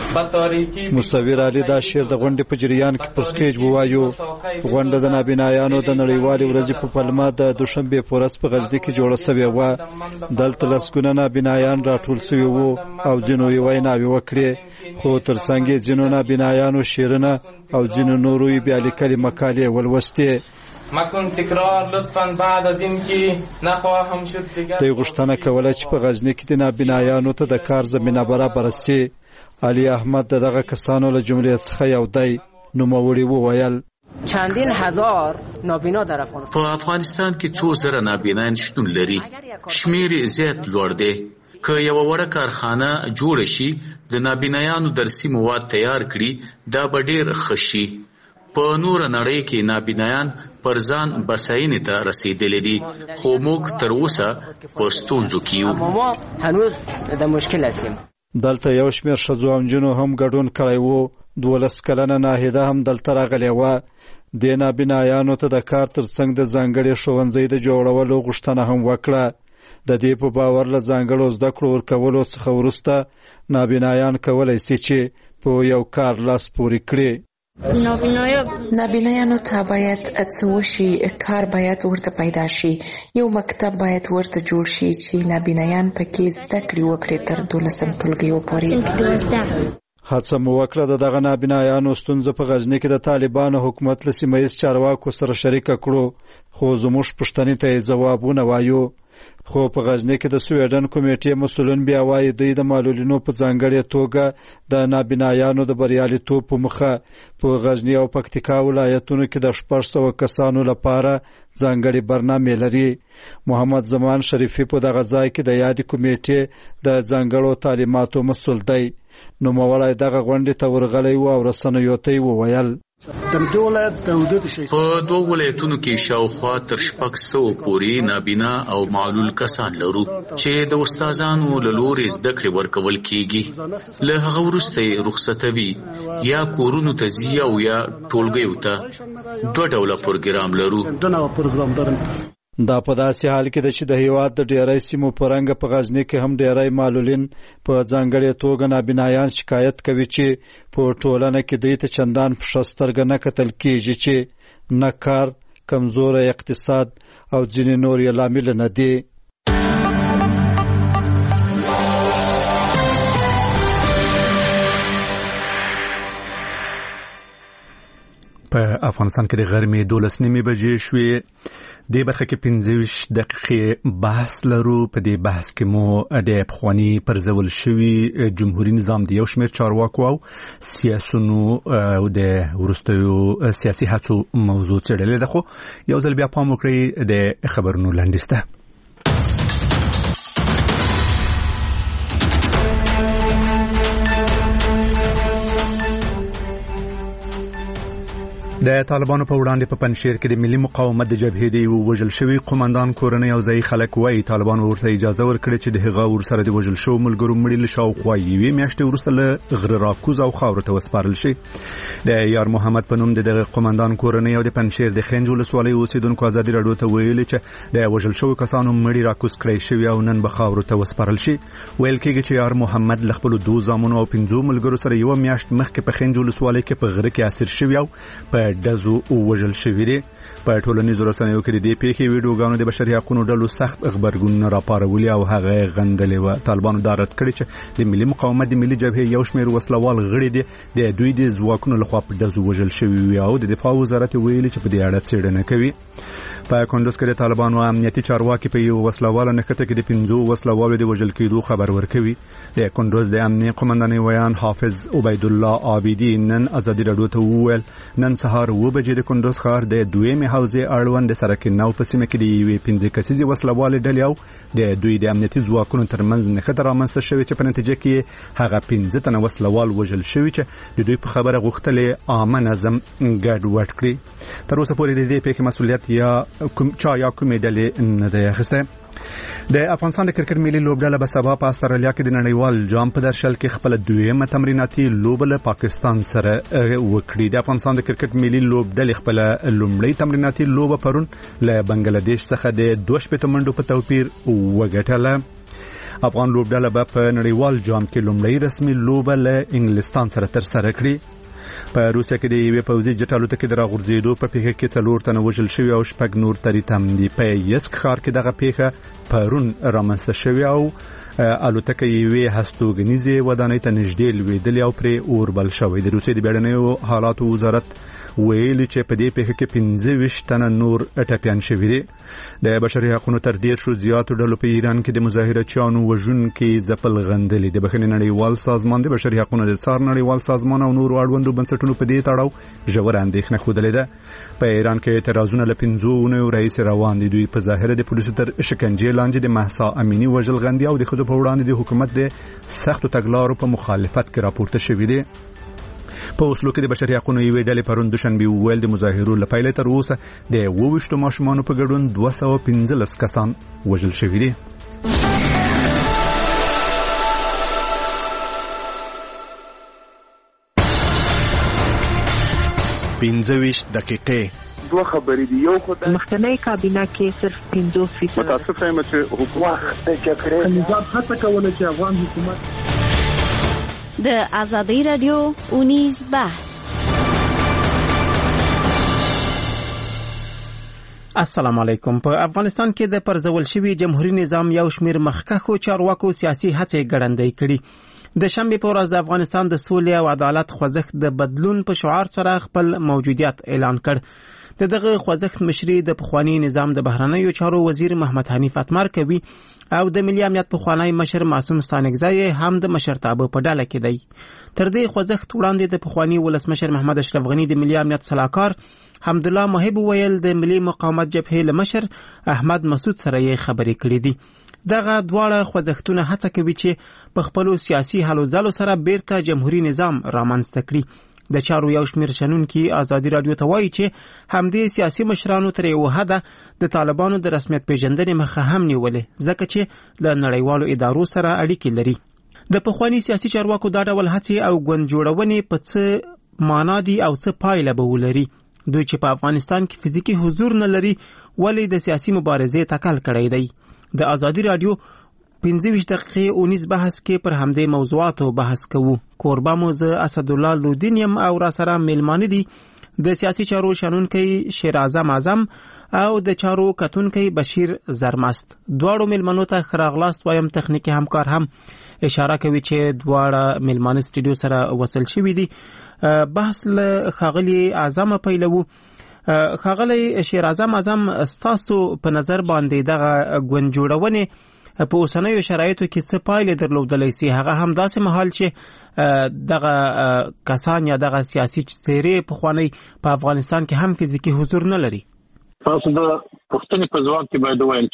مصور علي دا شعر د غونډې په جریان کې پر سټیج ووایو. غونډه د نابینایانو د نړیوالې ورځې په پلمه د دوشنبې په ورځ په غزني کې جوړه شوې وه. دلته لسګونه نابینایان راټول شوي وو او ځینو یې ویناوې وکړې، خو ترڅنګ یې ځینو نابینایانو شعرونه او ځینو نورو یې بیا لیکلې مقالې ولوستې. مکن تکرار لطفاً بعد از این که نخواهم شد دیگر. دوی غوښتنه کوله چې په غزني کې د نابینایانو ته د کار زمینه برابره شي. علي احمد دغه کسانو له جملې څخه یو دی. نوموړي وویل چندین هزار نابینا در افغانستان په افغانستان کې څو زره نابینایان شتون لري، شمیر زیات لوړ دی. که یو وړه کارخانه جوړ شي د نابینایانو درسي مواد تیار کړي دا به ډیر ښه شي. په نور نړۍ کې نابینایان پر ځان بساینې ته رسیدلي دي، خو موږ تر اوسه په ستونزو کې یو. هنوز د مشکل هستیم. دلته یو شمېر ښځو او نجونو هم ګډون کړی و. دولس کلنه ناهیده هم دلته راغلې وه. دې نابینایانو ته د کار ترڅنګ د ځانګړي ښوونځي د جوړولو غوښتنه هم وکړه. د دې په باور له ځانګړو زده کړو ورکولو څخه وروسته نابینایان کولی شي چې په یو کار لاس پورې کړي. نابینایانو ته باید څه وشي، کار باید ورته پیدا شي، یو مکتب باید ورته جوړ شي چې نابینایان پکې زده کړې وکړي تر دولسم ټولګیو پورې. هڅه مو وکړه د دغه نابینایانو ستونزه په غزني کې د طالبانو حکومت له سیمه ییز چارواکو سره شریکه کړو، خو زموږ پوښتنې ته یې ځواب ونه وایو. خو په غزنی کې د سویډن کمیټې مسولین بیا وایي دوی د معلولینو په ځانګړې توګه د نابینایانو د بریالیتوب په مخه په غزنی او پکتیکا ولایتونو کې د شپږ سوه کسانو لپاره ځانګړې برنامې لري. محمد زمان شریفي په دغه ځای کې د یادې کمیټې د ځانګړو تعلیماتو مسؤل دی. نوموړی دغه غونډې ته ورغلی و او رسنیو ته یې وویل په دوه ولایتونو کې شاوخوا تر شپږ سوه پورې نابینا او معلول کسان لرو چې د استادانو له لوري زده کړې ورکول کیږي. له هغه وروسته یې رخصتوي یا کورونو ته ځي او یا ټولګیو ته. دوه ډوله پروګرام لرو. دا په داسې حال کې ده چې د هیواد د ډیری سیمو په رنګه په غزنی کې هم ډیری معلولین په ځانګړې توګه نابینایان شکایت کوي چې په ټولنه کې دوی ته چندان په ښه سترګه نه کتل کیږي چې نه کار، کمزوری اقتصاد او ځینې نور یې لامل نه دي. په افغانستان کې د غرمې دولس نیمې بجې شوې. دې برخه کې پنځه ویشت دقیقې بحث لرو. په دې بحث کې مو د پخواني پرځول شوي جمهوریت نظام د یو شمېر چارواکو او سیاسونو او د وروستیو سیاسي هڅو موضوع څېړلې ده. خو یو ځل بیا پام وکړئ د خبرونو لنډیز ته. د طالبانو په وړاندې په پنځشیر کې د ملي مقاومت د جبهې د وژل شوی قومندان کورنۍ او ځای خلک وایي طالبان ورته اجازه ورکړي چې د هغه ورسره د وژل شو ملګرو مړي له شاوخوا یوې میاشتې وروسته له غره راکوز او خاورو ته وسپارل شي. د یار محمد په نوم د دغه قومندان کورنۍ او د پنځشیر د خنج ولسوالۍ اوسیدونکو ازادي راډیو ته ویلي چې د وژل شوی کسانو مړي راکوز کړي شوی او نن به خاورو ته وسپارل شي. ویل کېږي چې یار محمد له خپل دوه زامنو او پنځو ملګرو سره یو میاشت مخکې په خنج ولسوالۍ کې په غره کې اسیر شوی او په دزو وژل شوی دی. په ټولنیزو رسنیو کې د دې پیښې ویډیوګانو د بشري حقوقو ډلو سخت خبرګونونه راپارولي او هغه غندلې و. طالبانو دا رد کړی چې د ملي مقاومت د ملي جبهې یو شمېر وسلوال غړي دي د دوی د ځواکونو لخوا په دزو وژل شوي او د دفاع وزارت ویلي چې په دې اړه څېړنه کوي. په کندوز کې د طالبانو امنیتي چارواکي په یو وسلوال نښته کې د پنځو وسلوالو د وژل کېدو خبر ورکوي. د کندوز د امنیتي قومندان ویان حافظ عبید الله عابدی نن ازادي راډیو ته وویل نن سهار و بجې د کندوز ښار د دویمې حوزې اړوند د سرک نو په سیمه کې د یوې پنځه کسیزې وسلوالې ډلې او د دوی د امنیتي ځواکونو ترمنځ نښته رامنځته شوې چې په نتیجه کې هغه پنځه تنه وسلوال وژل شوي چې د دوی په خبره غوښتلې عامه نظم ګډوډ کړي. تر اوسه پورې د دې پیښې مسؤلیت یا کوم چا یا کومې ډلې نه دی اخیستی. د افغانستان د کرکټ ملي لوبډله به سبا په استرالیا کې د نړیوال جام په درشل کې خپل دویمه تمریناتي لوبه له پاکستان سره وکړي. د افغانستان د کرکټ ملي لوبډلې خپل لومړی تمریناتي لوبه پرون له بنگلاديش څخه د دوه شپېته منډو په توپیر وګټله. افغان لوبډله به په نړیوال جام کې لومړی رسمي لوبه له انګلستان سره ترسره کړي. په روسیه کې د یوې پوځي جټ الوتکې د راغورځېدو په پیښه کې څلور تنه وژل شوي او شپږ نور تریتم دي. په یسک ښار کې دغه پیښه پرون رامنځته شوې او الوتکه یوې هستوګنیزې ودانۍ ته نږدې لوېدلې او پرې اور بل شوی. د روسیې د بیړنیو حالاتو وزارت ویلي چې په دې پیښه کې پنځه ویشت تنه نور ټپیان شوي دي. د بشري حقوقو تر دېرشو زیاتو ډلو په ایران کې د مظاهرچیانو وژونکي ځپل غندلي. د بخښنې نړیوال سازمان، د بشري حقوقو د څار نړیوال سازمان او نورو اړوندو بنسټونو په دې تړاو ژوره اندېښنه ښودلې ده. په ایران کې اعتراضونه له پنځو اونیو راهیسې روان دي. دوی په ظاهره د پولیسو تر شکنجې لاندې د مهسا امینی وژل غندي او د ښځو په وړاندې د حکومت د سختو تګلارو په مخالفت کې راپورته شوي دي. په اوسلو کې د بشري حقوقو یوې ډلې پرون دوشنبه وویل د مظاهرو له پیله تر اوسه د اووه ویشتو ماشومانو په ګډون دوه سوه پنځلس کسان وژل شوي دي. پنځه ویشت دقیقې دوه خبرې دي. یو خدای مخکنی کابینه کې صرف پنځوس فیصد متاسف یم چې حکومت د جګړې نظام هڅه کوله چې افغان حکومت د ازادي رادیو اونیز بحث. السلام علیکم. په افغانستان کې د پرځول شوي جمهوریت نظام یو شمېر مخکښو چارواکو سیاسي هڅې ګړندۍ کړي. د شنبې په ورځ د افغانستان د سولې او عدالت خوځښت د بدلون په شعار سره خپل موجودیت اعلان کړ. د دغه خوځښت مشري د پخوانی نظام د بهرنیو چارو وزیر محمد حنیف اتمر کوي او د ملي امنیت پخوانی مشر معصوم ستانکزی هم د مشرتابه په ډله کې دی. تر دې خوځښت وړاندې د پخوانی ولسمشر محمد اشرف غنی د ملي امنیت صلاحکار حمدالله محب ویل د ملي مقاومت جبهې له مشر احمد مسعود سره یې خبرې کړې دي. دغه دواړه خوځښتونه هڅه کوي چې په خپلو سیاسي هلو ځلو سره بیرته جمهوریت نظام رامنځته کړي. د چارو یو شمېر شنونکي ازادي راډیو ته وایي چې همدې سیاسي مشرانو تر یوه حده د طالبانو د رسمیت پیژندنې مخه هم نیولې ځکه چې له نړیوالو ادارو سره اړیکې لري. د پخواني سیاسي چارواکو دا ډول هڅې او ګوند جوړونې په څه معنا دي او څه پایله به ولري؟ دوی چې په افغانستان کې فزیکي حضور نه لري ولې د سیاسي مبارزې تکل کړی دی؟ د ازادي راډیو پنځه ویشت دقیقې اونیز بحث کې پر همدې موضوعاتو بحث کوو. کوربه مو زه اسدالله لودین یم او را سره میلمانه دي د سیاسي چارو شنونکی شیر اعظم اعظم او د چارو کتونکی بشیر زرمست. دواړو میلمنو ته ښه راغلاست وایم. تخنیکي همکار هم اشاره کوي چې دواړه میلمانه سټوډیو سره وصل شوي دي. بحث له ښاغلي اعظم پیلوو. ښاغلی شیر اعظم اعظم ستاسو په نظر باندې دغه ګوند جوړونې په اوسنیو شرایطو کې څه پایلې درلودلی سي؟ هغه هم داسې مهال چې دغه کسان یا دغه سیاسي څېرې پخوانی په افغانستان کې هم فزیکي حضور نه لري. تاسو د پوښتنې په ځواب کې باید ووایم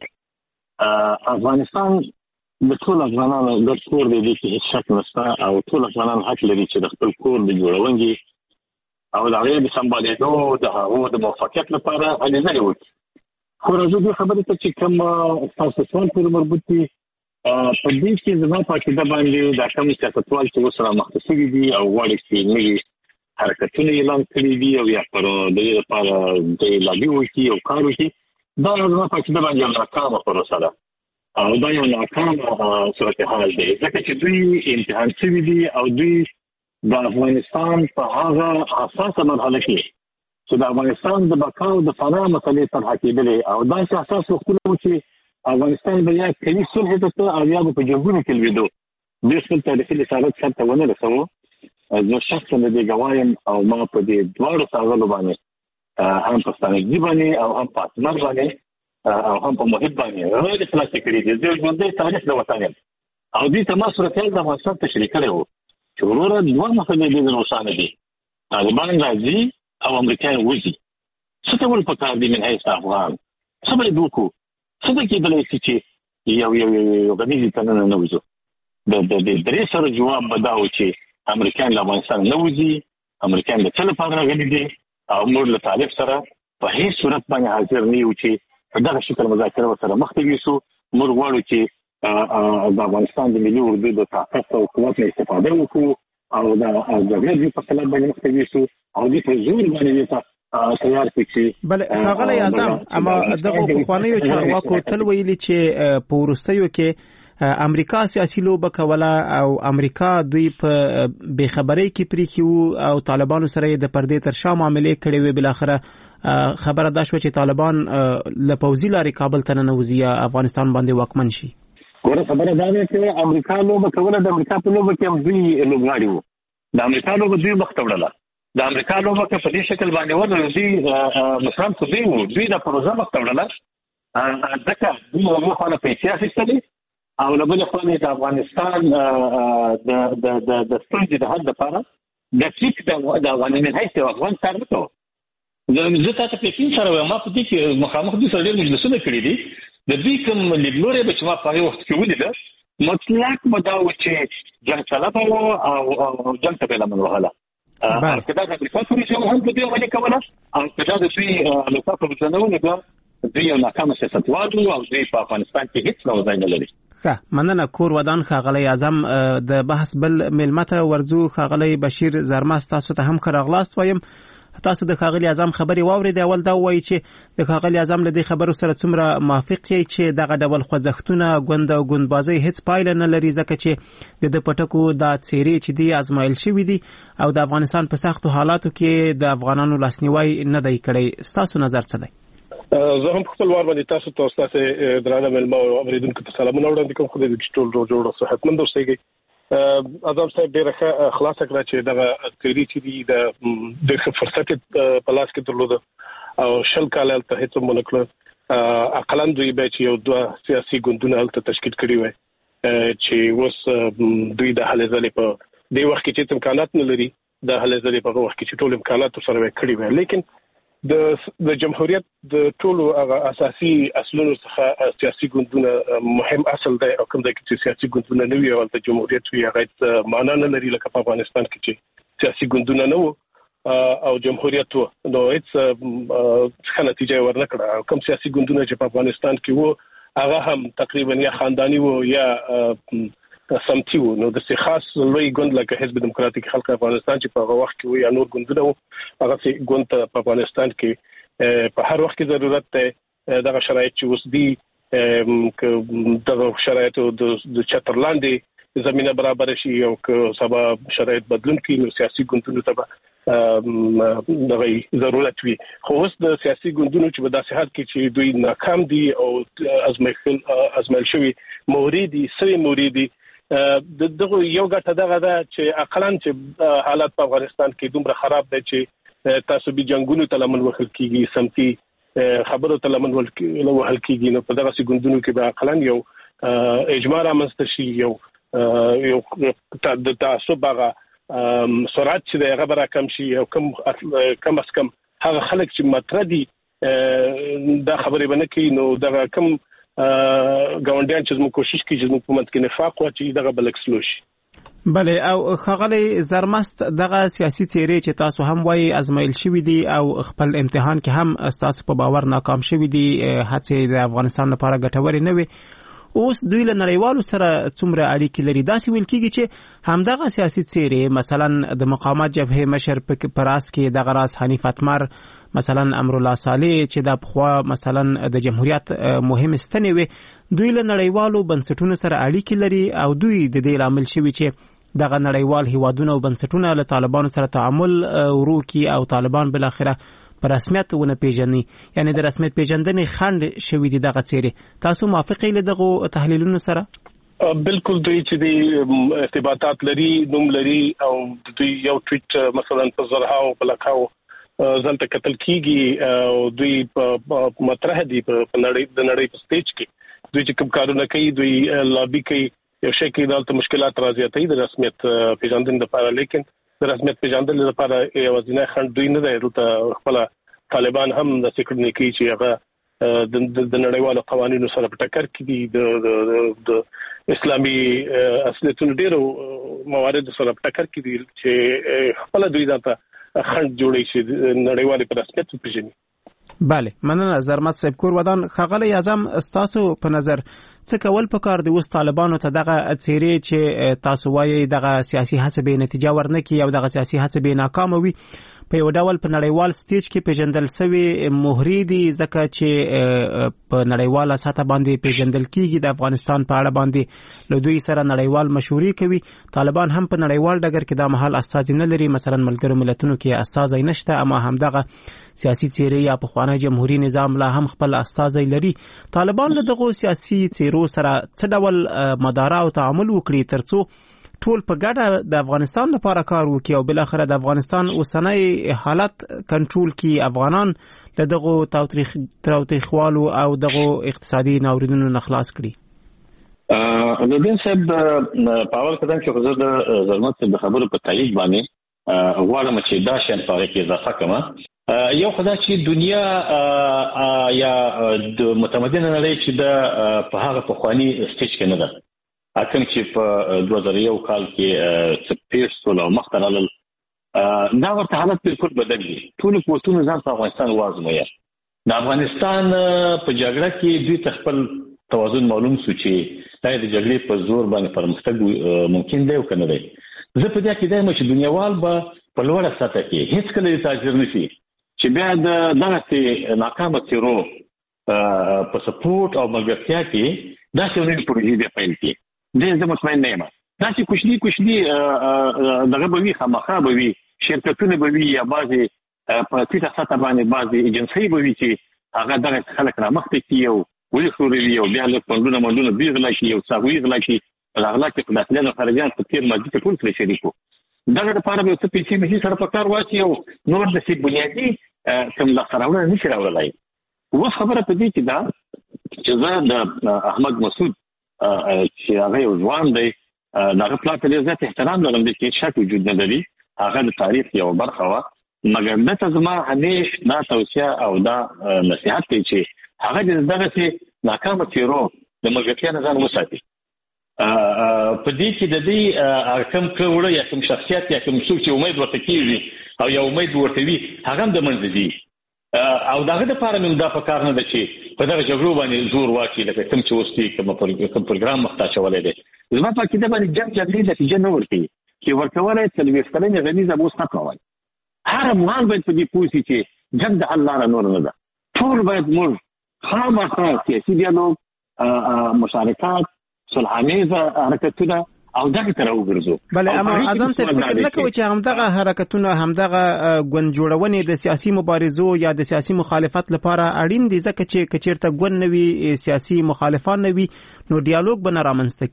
چې افغانستان د ټول افغانانو ګډ کور دی، دې کې هېڅ شک نشته او ټول افغانان حق لري چې د خپل کور د جوړونې او د هغې د سمبالېدو د هغو د موفقیت لپاره هلې ځلې وکړي. خو راځو دې خبرې ته چې کوم ستاسو سوال پورې مربوط دي، په دې کې زما په عقیده باندې دا کوم سیاستوال چې اوس رامخته شوي دي او غواړي چې نوي حرکتونه اعلان کړي دي او یا پر د دې لپاره د لابي وکړي او کار وکړي، دا زما په عقیده باندې یو ناکامه پروسه ده او دا یو ناکامه صورتحال دی ځکه چې دوی امتحان شوي دي او دوی د افغانستان په هغه حساسه مرحله کې چې د افغانستان د بقا او د فنا مسلې طرحه کېدلې او داسې اساس وختونه و چې افغانستان به یا کوي صلح ته او یا به په جنګونو کې لوېدو. دوی خپل تاریخي رسالت سرته ونه رسوو. زه شخصا د دې ګواه یم او ما په دې دواړو ښاغلو باندې هم په ستانکزي باندې او هم په اتمر باندې او هم په محب باندې غیر خلاصې کړي دي. زه ژوندی تاریخ د وطن یم او دوی ته ما صورتحال د افغانستان تشریح کړی و چې وروره دوه مسلې ډېرې روښانه دي. طالبان راځي او امریکایان وځي. څه ته ول پکار دي من حیث افغان؟ څه باید وکړو؟ څه به کېدلی شي چې یو یو یو غمیزې ته نه وځو؟ د د درې سره جواب به دا و چې امریکایان له افغانستان نه وځي، امریکایان د څه لپاره راغلي دي او موږ له طالب سره په هېڅ صورت باندې حاضر نه یو چې په دغه شکل مذاکره ورسره مخ ته یوسو. موږ غواړو چې د افغانستان د ملي اردو د طاقت او قوت نه استفاده وکړو او د جګړې په خلاف باندې مخ ته یوسو او دې په زور باندې ته تیار کړي. بله ښاغلی اعظم، اما دغو پخوانیو چارواکو تل ویلي چې په وروستیو کې امریکا سیاسي لوبه کوله او امریکا دوی په بېخبرۍ کې پرېښي وو او طالبانو سره یې د پردې تر شا معاملې کړې وې. بالاخره خبره دا شوه چې طالبان له پوځي لارې کابل ته ننوځي یا افغانستان باندې واکمن شي. ګوره خبره دا ده چې امریکا لوبه کوله، د امریکا په لوبه کې هم دوی لوبغاړي وو. د امریکا لوبه دوی مخ ته وړله. د امریکا لوبه که په دې شکل باندې ونه دوی مشران خو دوی وو، دوی دا پروژه مخ ته وړله ځکه دوی له یوې خوا نه پیسې اخیستلې او له بلې خوا نه د افغانستان د ستونزې د حل لپاره د ټیک د افغان من حیث یو افغان کار نه کوو. زه تا ته پیکین سره وایم، ما په دې کې مخامخ دوی سره ډېر مجلسونه کړي دي. د دوی کوم لیدلوری به چې ما په هغې وخت کې ولیده مطلق به دا و چې جنګ طلبه وو او جنګ ته به یې لمن وهله. که دا د امریکا پروژه هم په دوی عملي کوله او که دا د دوی امریکا پروژه نه وه بیا دوی یو ناکامه سیاستوال وو او دوی په افغانستان کې هېڅ ډول ځای نه لري. ښه مننه. کور ودان ښاغلی اعظم. د بحث بل میلمه ته ورځو. ښاغلی بشیر زرمست، تاسو ته هم ښه راغلاست وایم. تاسو د ښاغلي اعظم خبرې واورېدې. اول دا ووایي چې د ښاغلي اعظم له دې خبرو سره څومره موافق یې چې دغه ډول خوځښتونه ګوند او ګوندبازۍ هېڅ پایله نه لري ځکه چې د ده په ټکو دا څېرې چې دي ازمایل شوي دي او د افغانستان په سختو حالاتو کې د افغانانو لاسنیوی نه دی کړی. ستاسو نظر څه دی؟ زه هم په خپل وار باندې تاسو ته ستاسو درانه مېلمه او اورېدونکو ته سلامونه وړاندې کوم. خدای دې ټول روغ جوړ او صحتمند اوسئ. اعظم صاحب ډېره خلاصه کړه چې دا تیری چې دی د د فرصت په لاس کې درلوده او شل کال ته هیڅ مونږ اقلن دوی به چې یو دوه سیاسي ګوندونه هلته تشکیل کړي وي چې اوس دوی د حل ځلې په دې وخت کې چې امکانات نه لري د حل ځلې په وخت کې چې ټول امکانات سره کړي وي لیکن د د جمهوریت د ټولو هغه اساسي اصلونو څخه سیاسي ګوندونه مهم اصل دی او کوم د سیاسي ګوندونه نه وي او د جمهوریت وی هغه معنا نه لري لکه په افغانستان کې چې سیاسي ګوندونه نه وو او جمهوریت وو نو هیڅ څه نتیجه ورنکړه کوم سیاسي ګوندونه چې په افغانستان کې وو هغه هم تقریبا یا خاندانی وو یا سمتی وو نو د خاص لوی ګوند لکه حزب دموکراتیک خلق افغانستان چې په هغه وخت کې وو یا نور ګوندونه وو هغه چې ګوند په افغانستان کې په هر وخت کې ضرورت ده دغه شرایط چې اوس دي دغه شرایط د چترلاندې زمينه برابر شي او که سبا شرایط بدلون کړي نو سیاسي ګوندونو ته دغه ضرورت وي خو اوس د سیاسي ګوندونو چې په داسې حال کې چې دوی ناکام دي او ازمایل ازمایل شوی موریدي سوي موریدي د دغه یو غټه دغه دا چې اقلن چې حالات په افغانستان کې دومره خراب دي چې تاسو به جنگونو ته لمن وخل کیږي سمتي خبرو ته لمن وخل کیږي نو په دغه سګوندونو کې به اقلن یو اجماع رامنځته شي یو یو د تعصب هغه سرعت چې دغه برا کم شي او کم کم اس کم هغه خلک چې متردي دا خبرې باندې کې نو دغه کم ګاونډیان چې موږ کوشش کوي چې موږ په منځ کې نفاق واچي دغه بلکسلوش بله او خغلی زرمست دغه سیاسي څیرې چې تاسو هم وایي ازمایل شوی دي او خپل امتحان کې هم تاسو په باور ناکام شوی دي هڅې د افغانستان لپاره ګټورې نه وي اوس دوی له نړیوالو سره څومره اړیکې لري داسې ویل کېږي چې همدغه سیاسي څیرې مثلا د مقاومت جبهې مشر په راس کې دغه راس حنیف اتمر مثلا امرالله صالح چې د پخوا مثلا د جمهوریت مهم ستنې وي دوی له نړیوالو بنسټونو سره اړیکې لري او دوی د دې لامل شوی چې دغه نړیوال هیوادونه او بنسټونه له طالبانو سره تعامل وروکي او طالبان بل اخره په رسمیت ونه پیژني یعنی د رسمیت پیژندنې خنډ شوی دي دغه څیرې تاسو موافقه له دغه تحلیلونو سره بالکل دوی چې د ارتباطات لري نوم لري او دوی یو ټویټ مثلا په زرهاو په لکاو ځلته قتل کیږي او دوی په مطرح دي په نړۍ د نړۍ په سټیج کې دوی چې کوم کارونه کوي دوی لابي کوي یو شي کې دلته مشکلات راځي ته د رسمیت پیژندنې لپاره لیکن د رسمیت پیژندنې لپاره یو ځینې خنډ دوی نه دی دلته خپل طالبان هم د سکرټنی کوي چې هغه د نړیوالو قوانینو سره په ټکر کې دي د اسلامي اصلیتونو ډیرو موارد سره په ټکر کې دي چې خپل دوی دلته خنډ جوړي چې نړیوالي په رسمیت پیژني بله مننه زرمت صاحب کور ودان خغلی اعظم استاسو په نظر څه کول پکار دی اوس طالبانو ته دغه اڅيري چې تاسو وایي دغه سیاسي هڅه به نتیجه ورنکي او دغه سیاسي هڅه به ناکام وي په یو ډول په نړیوال سټیج کې پیژندل شوی مهری دي ځکه چې په نړیواله سطح باندې پیژندل کیږي د افغانستان په اړه باندې له دوی سره نړیوال مشورې کوي طالبان هم په نړیوال ډګر کې د محل استازي نه لري مثلا ملګرو ملتونو کې استازي نشته اما هم دغه سیاسي څیرې یا په خوانه جمهوریت نظام لا هم خپل استازي لري طالبان له دغه سیاسي څیرو سره څه ډول مدارا او تعامل وکړي ترڅو ټول په ګډه د افغانستان لپاره کار وکړي او بل اخره د افغانستان اوسنۍ حالت کنټرول کړي افغانان له دغه تاوتریخ تاوتریخوالو او دغه اقتصادي ناورینونو نه خلاص کړي ا د دې سبب په اول قدم کې حضور د زلمت د خبرو په تایید باندې غواړم چې دا شین په کې اضافه کړم یو خدای چې دنیا یا د متمدن نړۍ چې د په هغه په خواني سټیج کې نه ده اکم چې په دوه زره یو کال کې سپیس ټول مخترل دا ورته حالت بالکل بدل دي ټول قوتونه ځان په افغانستان وازموي د افغانستان په جګړه کې دوی تخپل توازن معلوم شو چې دا د جګړې په زور باندې پرمختګ ممکن دی او کنه دی زه په دې کې دایم چې دنیاوال به په لوړه سطح کې هیڅ کله تاثیر نشي چې بیا د دغه ناکامه تیرو په سپورټ او ملګرتیا کې دا څنګه پروژې دی پیل کې دې زه مطمئن نه یم دا چې کوشنی کوشنی دغه به وي خامخا به وي شرکتونه به وي یا بعضي په تیته سطح باندې بعضي ایجنسۍ به وي چې هغه دغه خلک را مخته کیو ولې خوري او بیا له پندونه مندونه بیغلا کی او څاوی غلا کی راغلا کې خدایان او خارجيان په تیر ماضي کې ټول سره شریکو دغه لپاره به څه پیسې مشي سره په کار واچي او نور د سي بنیادي کوم لا خراونه نشي راولای و خبره په دې کې دا چې زه د احمد مسعود چې هغه ځوان دی دغه پلاټ له زیات احترام لرم د کې شک وجود نه لري هغه د تاریخ یو برخه و مګر د تزما همیش دا توصيه او دا نصيحت کوي چې هغه دغه چې ناکام تیرو د مګتیا نه ځان وساتي په دې کې د دې کوم کړه یا کوم شخصیت یا کوم څوک چې امید ورته کیږي او یا امید ورته وي هغه د منځ دي او دغه د لپاره موږ دا په کار نه ده چې په دغه جګړو باندې زور واچي لکه کوم چې وستي کوم پروګرام محتاج ولې دي زما په کې د باندې جنگ جګړې نتیجه نه ورتي چې ورکوله تلويث کړي غنیزه مو ستاسو کوي هر افغان باید په دې پوښتنه چې جنگ د الله نور نه ده ټول باید موږ خامخا سیاسي ډیالوګ مشارکت صلحانیزه حرکتونه او دغه تر وګرځو بل اما اعظم صاحب فکر نه کوي چې همدغه حرکتونه همدغه ګوند جوړونې د سیاسي مبارزو یا د سیاسي مخالفت لپاره اړین دي ځکه چې کچیرته ګوند نوي سیاسي مخالفان نوي نو ډیالوګ به رامنځته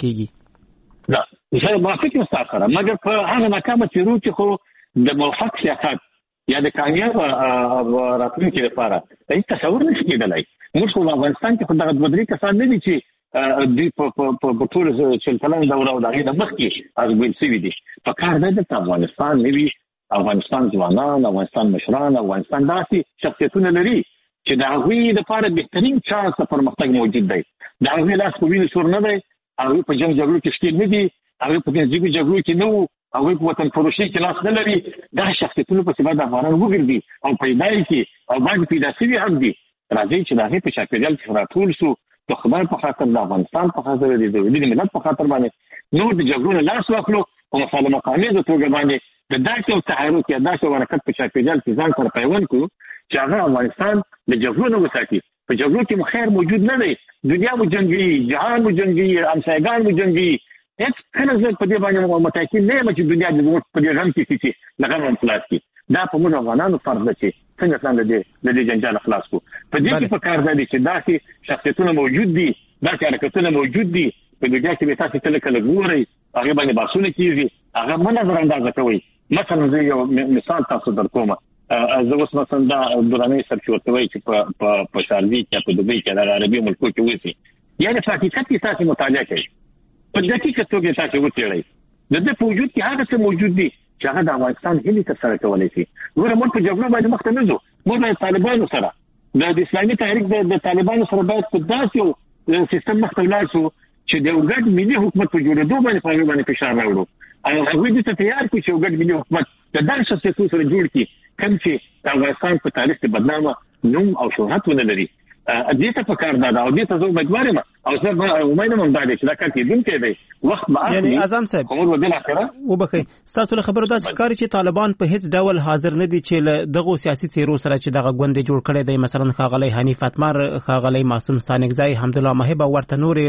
کیږي لا زه ما فکر سره مګر په هغه ناکامه چیرو چې خو د موفق سیاست یا د کامیاب راتلونکي لپاره هیڅ تصور نشي کېدلای موږ په افغانستان کې خو دغه بدري کسان نه دي چې د په ټول چې کلان دا ورو دغه د مخ کې از بل سی وي دي په کار دی د افغانستان نوي افغانستان ځوانان افغانستان مشران افغانستان داسې شخصیتونه لري چې د هغوی لپاره بهترین چانس د پرمختګ موجود دی د هغوی لاس په وینو سور نه دی هغوی په جنګ جګړو کې شته نه دي هغوی په دې جګړو کې نه وو هغوی په وطن فروشي کې لاس نه لري دا شخصیتونه په سبب د افغانانو وګرځي او پیدا کې او باید پیدا شي هم دي راځي چې دا په شاکریال کې راټول شو د خدای په خاطر د افغانستان په خاطر د دې ملت په خاطر باندې نو د جګړو لاس واخلو او مسالمه قانوني د توګه باندې د داسې او تحرک یا داسې حرکت په شاکریال کې ځان سره پیوند کو چې هغه افغانستان د جګړو نه وساتي په جګړو کې خیر موجود نه دی دنیا مو جنگي جهان مو جنگي همسایګان مو جنگي هیڅ کله ځکه په دې باندې متأکد نه یم چې دنیا د زموږ په دې غم کې چې لغه هم خلاص کی دا په موږ افغانانو فرض ده چې څنګه څنګه دې د جنجال خلاص کو په دې کې په کار دی چې داسې شخصیتونه موجود دي داسې حرکتونه موجود دي په دنیا کې به تاسو کله کله ګورئ هغه باندې بحثونه کیږي هغه من نظر اندازه کوي مثلا زه یو مثال تاسو درکوم زه اوس مثلا دا درانه سرچورتوي چې په په شارجه کې په دوبۍ کې د عربي ملکو کې وسی یعنی په حقیقت کې تاسو مطالعه کوي په دقیقه توګه تاسو وڅېړئ د دې په وجود کې هغه څه موجود دي چې هغه د افغانستان هلي تر سره کولای شي ګوره موږ په جګړه باندې مخ ته نه ځو موږ د طالبانو سره د اسلامي تحریک د طالبانو سره باید په داسې یو سیستم مخ ته ولاړ شو چې د یو ګډ ملي حکومت په جوړېدو باندې په هغه باندې فشار راوړو او هغوی دې ته تیار کړي چې یو ګډ ملي حکومت د دغه شخصیتونو سره جوړ کړي کوم چې د افغانستان په تاریخ کې بدنامه نوم او شهرت ونه لري دې ته په کار ده او دې ته زه امیدوار یم او زه امید لرم چې دا کار کېدونکی دی وخت به اخلي یعنی اعظم صاحب کومور ودل اخره وبخي ستاسو له خبرو داسې ښکاري چې طالبان په هیڅ ډول حاضر نه دي چې له دغه سیاسي څیرو سره چې دغه ګوند جوړ کړي دی مثلا ښاغلی حنیف اتمر ښاغلی معصوم ستانکزی حمدالله محب او ورته نور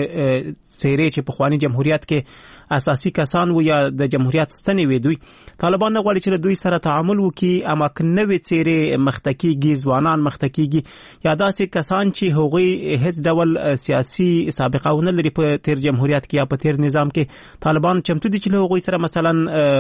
څیرې چې په خواني جمهوریت کې اساسي کسان و یا د جمهوریت ستنې وي دوی طالبان نه غواړي چې له دوی سره تعامل وکړي اما کنوي څیرې مختکیږي ځوانان مختکیږي یا داسې کسان چې هغوی هیڅ ډول سیاسي سابقه ونه لري په تیر جمهوریت کې یا په تیر نظام کې طالبان چمتو دي چې له هغوی سره مثلا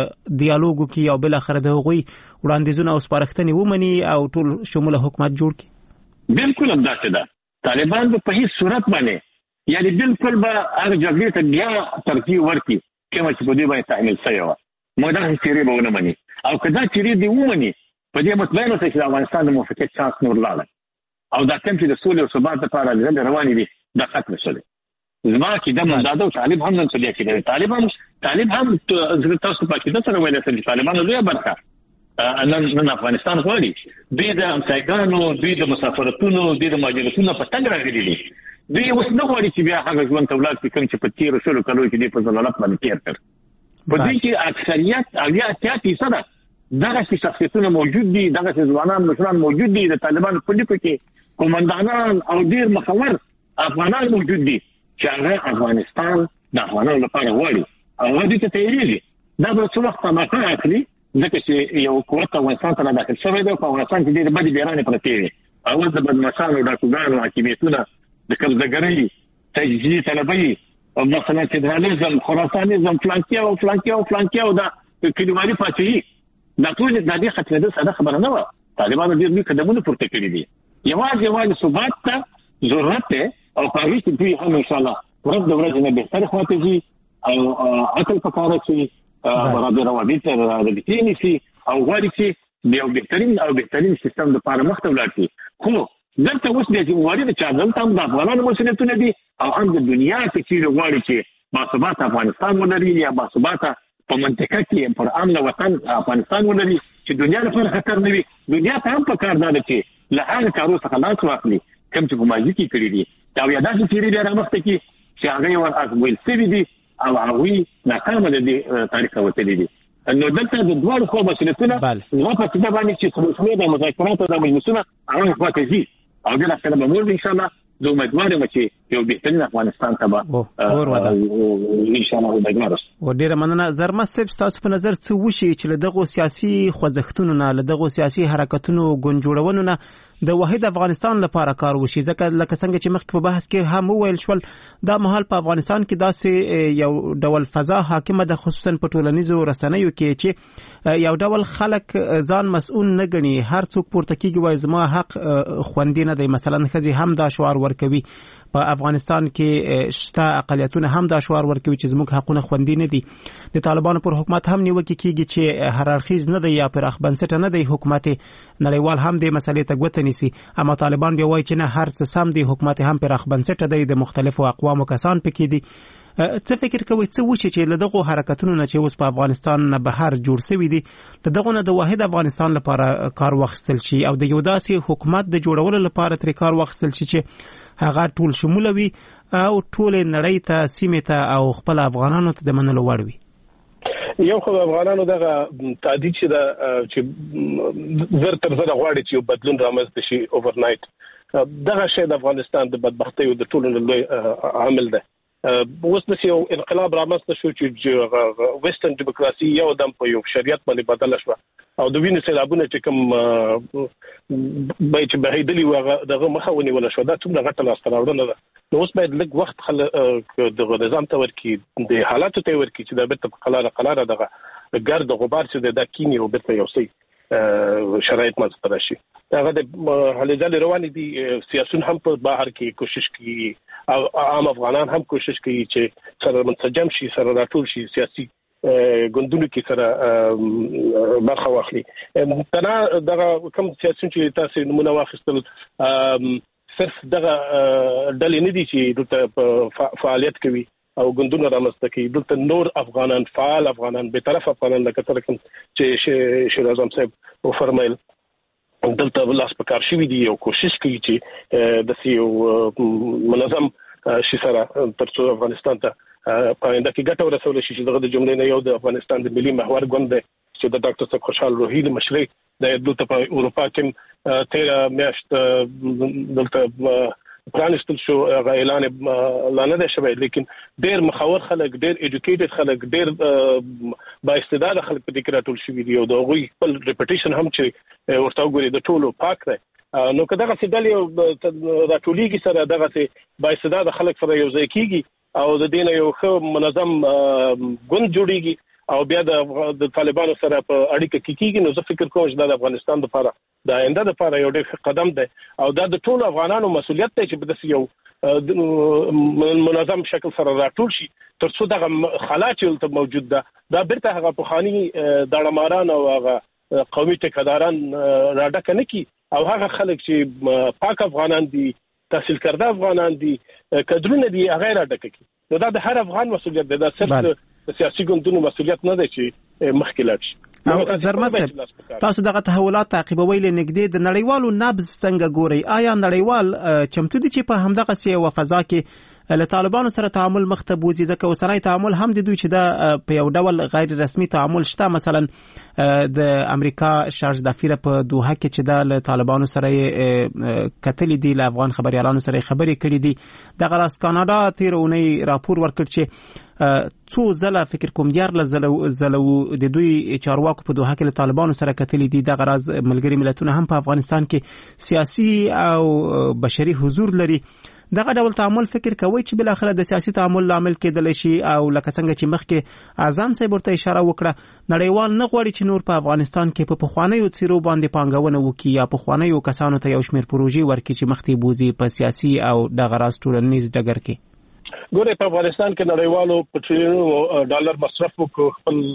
ډیالوګ وکړي او بل اخر د هغوی وړاندیزونه او سپارښتنې ومني او ټول شموله حکومت جوړ کړي بالکل همداسې ده طالبان په هیڅ صورت باندې یعنی بالکل به هغه جګړې ته بیا ترجیح ورکړي کومه چې په دې باندې تحمیل شوې وه موږ دغه چیرې به ونه مني او که دا چیرې دې ومني په دې مطمئن اوسئ چې د افغانستان د موافقت چانس نور لاړی او دا کوم چې د سولې او ثبات لپاره ډلې روانې دي دا ختم شوی زما عقیده منداده او طالب هم نن څه دی چې طالب هم طالب هم تاسو په عقیده سره ویل چې طالبانو لویه برخه نن نن افغانستان غواړي دوی د امسایګانو دوی د مسافرتونو دوی د مهاجرتونو په تګ راغلي دي دوی اوس نه غواړي چې بیا هغه ژوند ته ولاړ شي کوم چې په تیرو شلو کلو کې دوی په ضلالت باندې تیر کړ په دې کې اکثریت اویا اتیا فیصده دغه شخصیتونه موجود دي دغه ځوانان مشران موجود دي د طالبانو په لیکو کې قومندانان او ډیر مخور افغانان موجود دي چې هغه افغانستان د افغانانو لپاره غواړي او هغه دې ته تیریږي دا به څه وخت ما اخلي ځکه چې یو قوت افغانستان ته داخل شوی دی په افغانستان کې ډېر بدې بیرانې پرتې وي اول د بدمعشانو ډاکوګانو حاکمیتونه د قبضهګرۍ تجزیې طلبۍ مثلا فدرالیزم خراسانیزم فلانکیا او فلانکیا او فلانکیا او دا کلیوالي پاتې دا ټول د دې خطر د ساده خبره نه و. طالبانو ډېر لوی قدمونه پورته کړي دي. یوازې یوازې ثبات ته ضرورت دی او په هغې کې دوی هم انشاءالله ورځ د ورځې نه بهترې خواته ځي او عقل په کار اچوي، برابر روابط رابطې نیسي او غواړي چې د یو بهترین او بهترین سیستم دپاره مخته ولاړ شي. خو دلته اوس د ذمهواري د چا دلته هم د افغانانو مسؤلیتونه دي او هم د دنیا کې چیرې غواړي چې باثباته افغانستان ولري یا باثباته په منطقه کې پر امن وطن افغانستان ولري چې دنیا لپاره خطر نه وي. دنیا ته هم پکار ده چې له هغه کارو څخه لاس واخلي کوم چې په ماضي کې کړي دي او یا داسې تېرې بیا رامخته کړي چې هغه یې ور ازمویل سوي دي او هغوی ناکامه د دې تاریخ وتلي دي. نو دلته د دواړو خوا مسؤلیتونه زما په عقیده باندې چې څلورشمېر د مذاکراتو د مجلسونه هغه خواته ځي او بالاخره به موږ انشاءالله زه امیدوار یم چې یو بهترین افغانستان ته به انشاءالله امیدوار اوسو. ډېره مننه. زرمه صاحب، ستاسو په نظر څه وشي چې له دغو سیاسي خوځښتونو نه، له دغو سیاسي حرکتونو ګوند جوړونو نه د واحد افغانستان لپاره کار وشي؟ ځکه لکه څنګه چې مخکې په بحث کې هم وویل شول، دا مهال په افغانستان کې داسې یو ډول فضا حاکمه ده، خصوصا په ټولنیزو رسنیو کې چې یو ډول خلک ځان مسؤل نه ګڼي. هر څوک پورته کېږي وایي زما حق خوندي نه دی. مثلا ښځې هم دا شعار ورکوي. په افغانستان کې شته اقلیتونه هم دا شعار ورکوي چې زموږ حقونه خوندي نه دي. د طالبانو پر حکومت هم نیوکې کېږي چې هررخیز نه دی یا پراخ بنسټه نه دی حکومت. نړیوال هم د مسلې ته ګوته نیسي، اما طالبان بیا وایي چې نه، هر څه سم دی، حکومت هم پراخ بنسټه دی، د مختلفو اقوامو کسان پکې دي. څه فکر کوئ څه وشي چې له دغو حرکتونو نه چې اوس په افغانستان نه بهر جوړ شوي دي، د دغو نه د واحد افغانستان لپاره کار واخیستل شي او د یو داسې حکومت د جوړولو لپاره ترې کار واخیستل شي چې هغه ټول شموله وي او ټول نړۍ ته، سیمې ته او خپل افغانانو ته د منلو وړ وي؟ یو خو افغانانو دغه تعدید چې دا چې زر تر زر غواړي چې یو بدلون رامنځته شي اوور نایټ، دغه شی د افغانستان د بدبختۍ او د ټولو لوی عامل ده. اوس د یو انقلاب رامنځته شو چې ویسټرن ډیموکراسي یو دم په یو شریعت باندې بدله شوه او د وینې سیلابونه چې کوم باید چې بهیدلي وو دغه مخه ونیوله شوه. دا څومره غټه لاسته راوړنه ده. نو اوس باید لږ وخت خلک دغه نظام ته ورکړي، د حالاتو ته ورکړي چې دا بیرته په قلاره قلاره دغه ګرد غبار چې دا کینی او بیرته یو څه شرایط منځته راشي. هغه د هلې ځلې روانې دي. سیاسون هم په بهر کې کوشش کوي او عام افغانان هم کوشش کوي چې سره منسجم شي، سره راټول شي، سیاسي ګوندونو کې سره برخه واخلي. تنا دغه کوم سیاسون چې تاسو نمونه واخیستل صرف دغه ډلې نه دي چې دلته فعالیت کوي او ګوندونه رامنځته کوي. دلته نور افغانان، فعال افغانان، به طرف افغانان لکه څنګه چې شیر اعظم صاحب وفرمایل دلته لاس په کار شوي دي او کوشش کوي چې د یو منظم شي سره ترڅو افغانستان ته په آینده کې ګټه ورسول شي. چې دغه د جملې نه یو د افغانستان د ملي محور ګوند دی چې د ډاکټر صاحب خوشحال روحي د مشرۍ د دلته په اروپا کې تیره میاشت دلته پرانستل شو، هغه اعلان لا نه دی شوی، لیکن ډېر مخور خلک، ډېر ایجوکیټډ خلک، ډېر با استعداده خلک په دې کې راټول شوي دي او د هغوی خپل ریپوټیشن هم چې ورته وګوري د ټولو پاک دی. نو که دغسې ډلې راټولېږي سره دغسې با استعداده خلک سره یو ځای کېږي او د دې نه یو ښه منظم ګوند جوړېږي او بیا د طالبانو سره په اړیکه کې کېږي، نو زه فکر کوم چې دا د افغانستان لپاره د آینده لپاره یو ډېر قدم دی او دا د ټولو افغانانو مسؤلیت دی چې په داسې یو منظم شکل سره راټول شي تر څو دغه خلا چې دلته موجود ده دا بیرته هغه پخواني داړهماران او هغه قومي ټیکهداران راډکه نه کړي او هغه خلک چې پاک افغانان دي، تحصیل کرده افغانان دي، کډرونه دي، هغه راډکه کړي. نو دا د هر افغان مسؤلیت دی، دا صرف د سیاسي ګوندونو مسؤلیت نه دی چې مخکې لاړ شي. او زرمه صاحب، تاسو دغه تحولات تعقیبوي له نږدې، د نړیوالو نبض څنګه ګورئ؟ آیا نړیوال چمتو دي چې په همدغه سیمه فضا کې له طالبانو سره تعامل مخته بوځي؟ ځکه اوسنی تعامل هم د دوی چې دا په یو ډول غیر رسمي تعامل شته. مثلا د امریکا شارج دافیره په دوحه کې چې دا له طالبانو سره کتلې دي، له افغان خبريالانو سره خبرې کړې دي. دغه راس کاناډا تیر اونۍ راپور ورکړ چې څو ځله فکر کوم یارله زلو د دوی چارواکو په دوحه کې له طالبانو سره کتلې دي. دغه راز ملګري ملتونه هم په افغانستان کې سیاسي او بشري حضور لري. دغه ډول تعامل فکر کوي چې بل اخر د سیاسي تعامل لامل کېدل شي او لکه څنګه چې مخکې اعظم صاحب ورته اشاره وکړه نړیوال نه غواړي چې نور په افغانستان کې په پخوانیو څیرو باندې پانګونه وکړي یا پخوانیو کسانو ته یو شمېر پروژې ورکړي چې مخکې بوزي په سیاسي او دغه راز ټولنیز ډګر کې. ګوره په افغانستان کې نړیوالو په ټریلیونو ډالر مصرف وکړ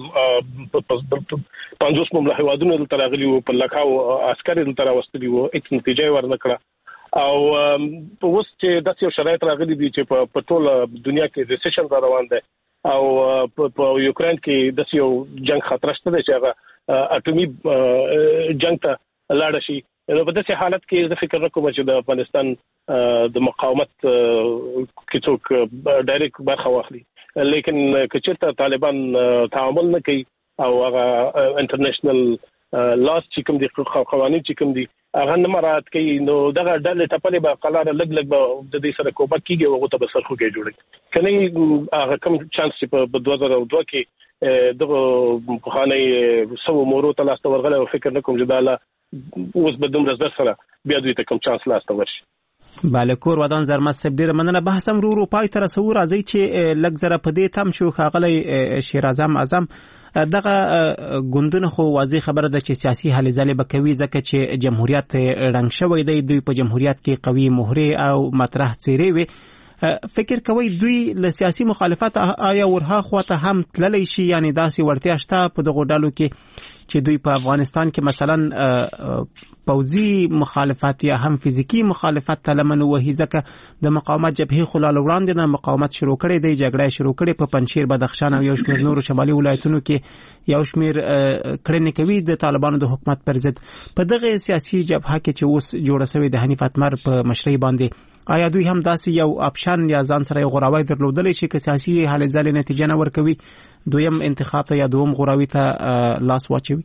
خپل پنځوس مملکت هیوادونو دلته راغلي وو په لکاو عسکر دلته راوستلي وو هیڅ نتیجه ورنکړه او په اوس چې داسې شرایط راغلي دي چې په ټول دنیا کې ریسیشن روان دی او په یوکرين کې د یو جنگ خطر شته چې هغه اټومي جنگ ته لاړ شي. نو په داسې حالت کې زه فکر کوم چې د افغانستان د مقاومت کې څوک ډایرکټ برخه واخلي لیکن کچېرته طالبان تعامل نه کوي او هغه انټرنیشنل لاس چې کوم دي قوانين چې کوم دي هغه نه مراعات کوي نو دغه ډلې ټپلې به قلاره لګ لګ به د دې سره کوبه کیږي او ته به سرخو کې جوړي کني هغه کوم چانس چې په دوه زره دوه کې دغه بخانه سو مورو ته لاس ورغله او فکر نکوم چې دا اوس به دومره زر سره بیا دوی ته کوم چانس لاس ته ورشي. بله کور ودان زرمت صاحب ډیره مننه. بحث هم رو رو پای ته رسو راځي چې لږ زره په دې تم شو ښاغلی شیر اعظم اعظم دغه ګوندونه خو واضح خبره ده چې سیاسي هلې ځلې به کوي ځکه چې جمهوریت رنګ شوی دی دوی په جمهوریت کې قوي مهرې او مطرح څیرې وي. فکر کوي دوی له سیاسي مخالفت آیا ورها خواته هم تللی شي یعنی داسې وړتیا شته په دغو ډلو کې چې دوی په افغانستان کې مثلا پوځي مخالفت یا هم فزیکی مخالفت ته لمن وهي ځکه د مقاومت جبهې خلال وړاندې نه مقاومت شروع کړي دی جګړه شروع کړي په پنځیر بدخشان او یو شمېر نورو شمالي ولایتونو کې یو شمېر کړنې کوي د طالبانو د حکومت پر ضد په دغه سیاسي جبهه کې چې اوس جوړه شوې د حنیف اتمر په مشرۍ باندې آیا دوی هم داسې یو اپشن یا ځان سره یو غوراوی درلودلی شي که سیاسي هلې ځلې نتیجه نه ورکوي دویم انتخاب ته یا دوم غوراوي ته لاس واچوي؟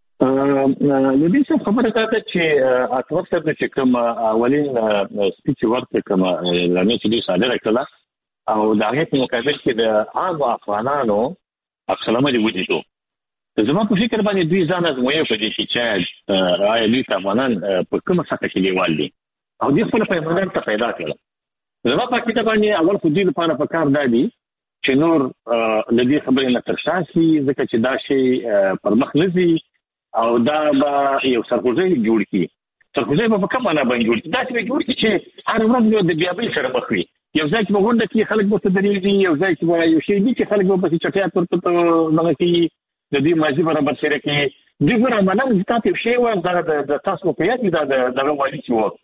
لدې څه خبره ده چې اتمر صاحب چې کوم اولین سپیچ ورته کوم لامل چې دوی صادره کړه او د هغې په مقابل کې د عام افغانانو عکسالعمل یې ولیدو. زما په فکر باندې دوی ځان ازمویي په دې چې آیا دوی افغانان په کومه سطح کې لیوال دي او دې خپل پیمانه ته پیدا کړل. زما په کتاب باندې اول خو دې لپاره په کار دی چې نور د دې خبرې نه ترشاسي ځکه چې دا شی پر مخ نزي او دا به یو سرخوزي جوړ کی سرخوزي په کومه نه باندې جوړ کی دا چې جوړ کی چې هر ورځ د بیابل سره مخ وي یو ځای کې وګورئ چې خلک به تدریجي یو ځای کې یو شی دي چې خلک به په چټیات ورته دغه کې د دې ماضي برابر سره کې دغه معنا تاسو شی و د تاسو په یاد دا د والی چې و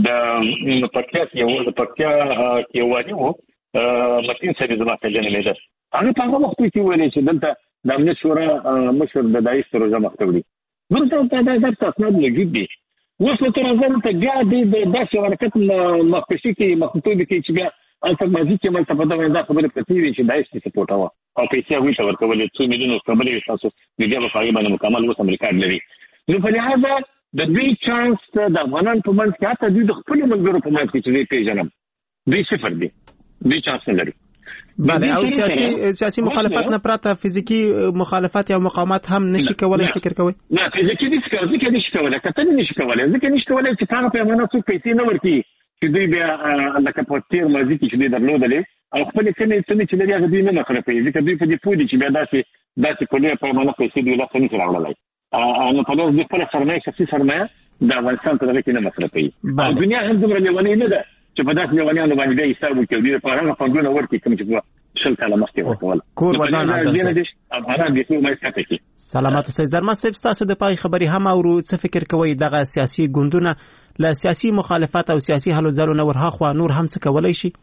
د پکتیا کې د پکتیا کې وایي وو متین سره زما ته جنې ده هغه په هغه وخت کې ویل چې دلته د امنیت شورا مشر د دایښ سره جمع کړی ورته دا د تاسو نه لګیدي اوس تر هغه ته بیا د داسې حرکت مخکشي کې مخطوبه کې چې بیا البته مازی چې مل ته په دغه دا خبره پتی وی چې دایښ ته سپورټ و او پیسې وی ته ورکول څو میلیونو خبرې تاسو میډیا په هغه باندې مکمل اوس امریکا لري نو په لحاظه د دوی چانس د افغانان په منځ کې حتی دوی د خپل ملګرو په منځ کې چې پیژنم دوی صفر دي دوی چانس نه لري. بله او سیاسي سیاسي مخالفت نه پراته فزیکی مخالفت یا مقاومت هم نشي کولای فکر کوي نه فزیکی د څه ځکه نشي کولای کته نشي کولای ځکه نشي کولای چې هغه په معنا څو پیسې نه ورکړي چې دوی بیا لکه په تیر مازی کې چې درلودلې او خپل کله چې لري هغه دوی نه مخرفي ځکه دوی په دې پوهې چې بیا داسې داسې کولای په معنا پیسې دوی لا څه نه راوړلای نو په لور د خپل سرمایه شخصي سرمایه د افغانستان په دغه کې نه مخرفي او دنیا هم دومره لیونی نه ده چې په داسې لیونیانو باندې بیا حساب وکړي په هغه فندونه ورکړي کوم چې شل کاله مخکې ورکول کور ودان اعظم افغانان د ټول مې ساتي. سلامات اوسئ. درمت صاحب تاسو د پای خبري هم او څه فکر کوئ دغه سیاسي ګوندونه له سیاسي مخالفت او سیاسي حل زلو نه ورها خو نور هم څه کولای شي؟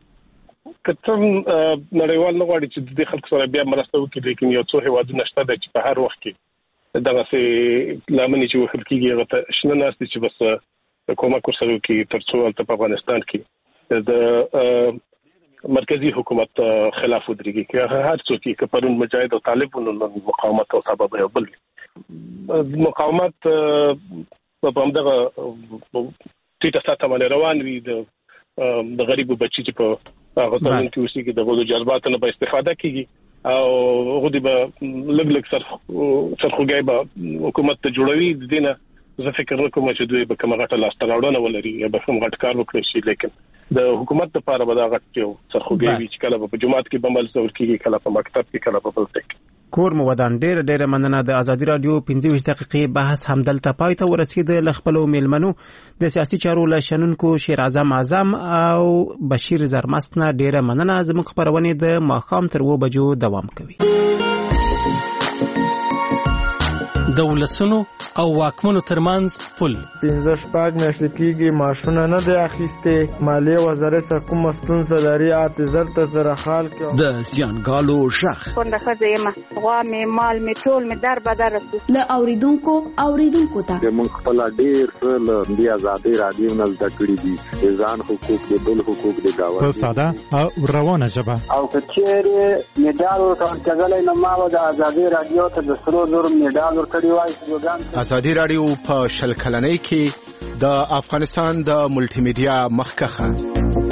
کته نړیوال نه غواړي چې د خلکو سره بیا مرسته وکړي لیکن یو څو هیوادونه شته چې په هر وخت کې دغه سي لامل چې وخت کېږي هغه ته شنه ناس چې بس کومک ورسره کوي ترڅو په افغانستان کې د مرکزی حکومت خلاف ودرېږي که هر څوک کې پرون مجاهد او طالبانو مقاومت او سبب یو بل مقاومت په همدغه ټیټه سطح باندې روان وي د غریبو بچي چې په هغه ځای کې اوسېږي د غوډو جذباتو نه به استفاده کیږي او غوډي به لګ لګ سر سرخوږی به حکومت ته جوړوي د دې نه زه فکر کوم چې دوی به کومه غټه لاسته راوړنه ولري یا به کوم غټ کار وکړي شي لیکن د حکومت لپاره به دا غټ یو سرخوږی وي چې کله په جماعت کې بمبل څور کېږي کله په مکتب کې کله په بل ځای کې. کور مو ودان ډېر ډېر مننه. د ازادي رادیو پنځه ویشت دقیقې بحث همدلته پای ته ورسید. له خپلو میلمنو د سیاسي چارو له شنونکو شیر اعظم اعظم او بشیر زرمست نه ډېره مننه. زموږ خپرونې د ماښام تر اوه بجو دوام کوي. د ولسونو او واکمنو ترمنځ پل پنځه شپږ میاشتې کېږي ماشونه نه دی اخیستې. مالیې وزارت څخه کومه ستونزه لري اته زر ته زره خال کې د زیانګالو غږ کونډه ښځه یم غوا مې مال مې ټول مې در بدر رسو له اوریدونکو اوریدونکو ته موږ خپل ډېر څه له دې ازادي رادیو نه زده کړي دي ځان حقوق د بل حقوق د گاوه په ساده او روانه ژبه او کچېره میډال ورکړل نو ما د ازادي رادیو ته د سرو زر میډال ورکړی وای. ازادي رادیو په شل کلنۍ کې د افغانستان د ملټي میډیا مخکخه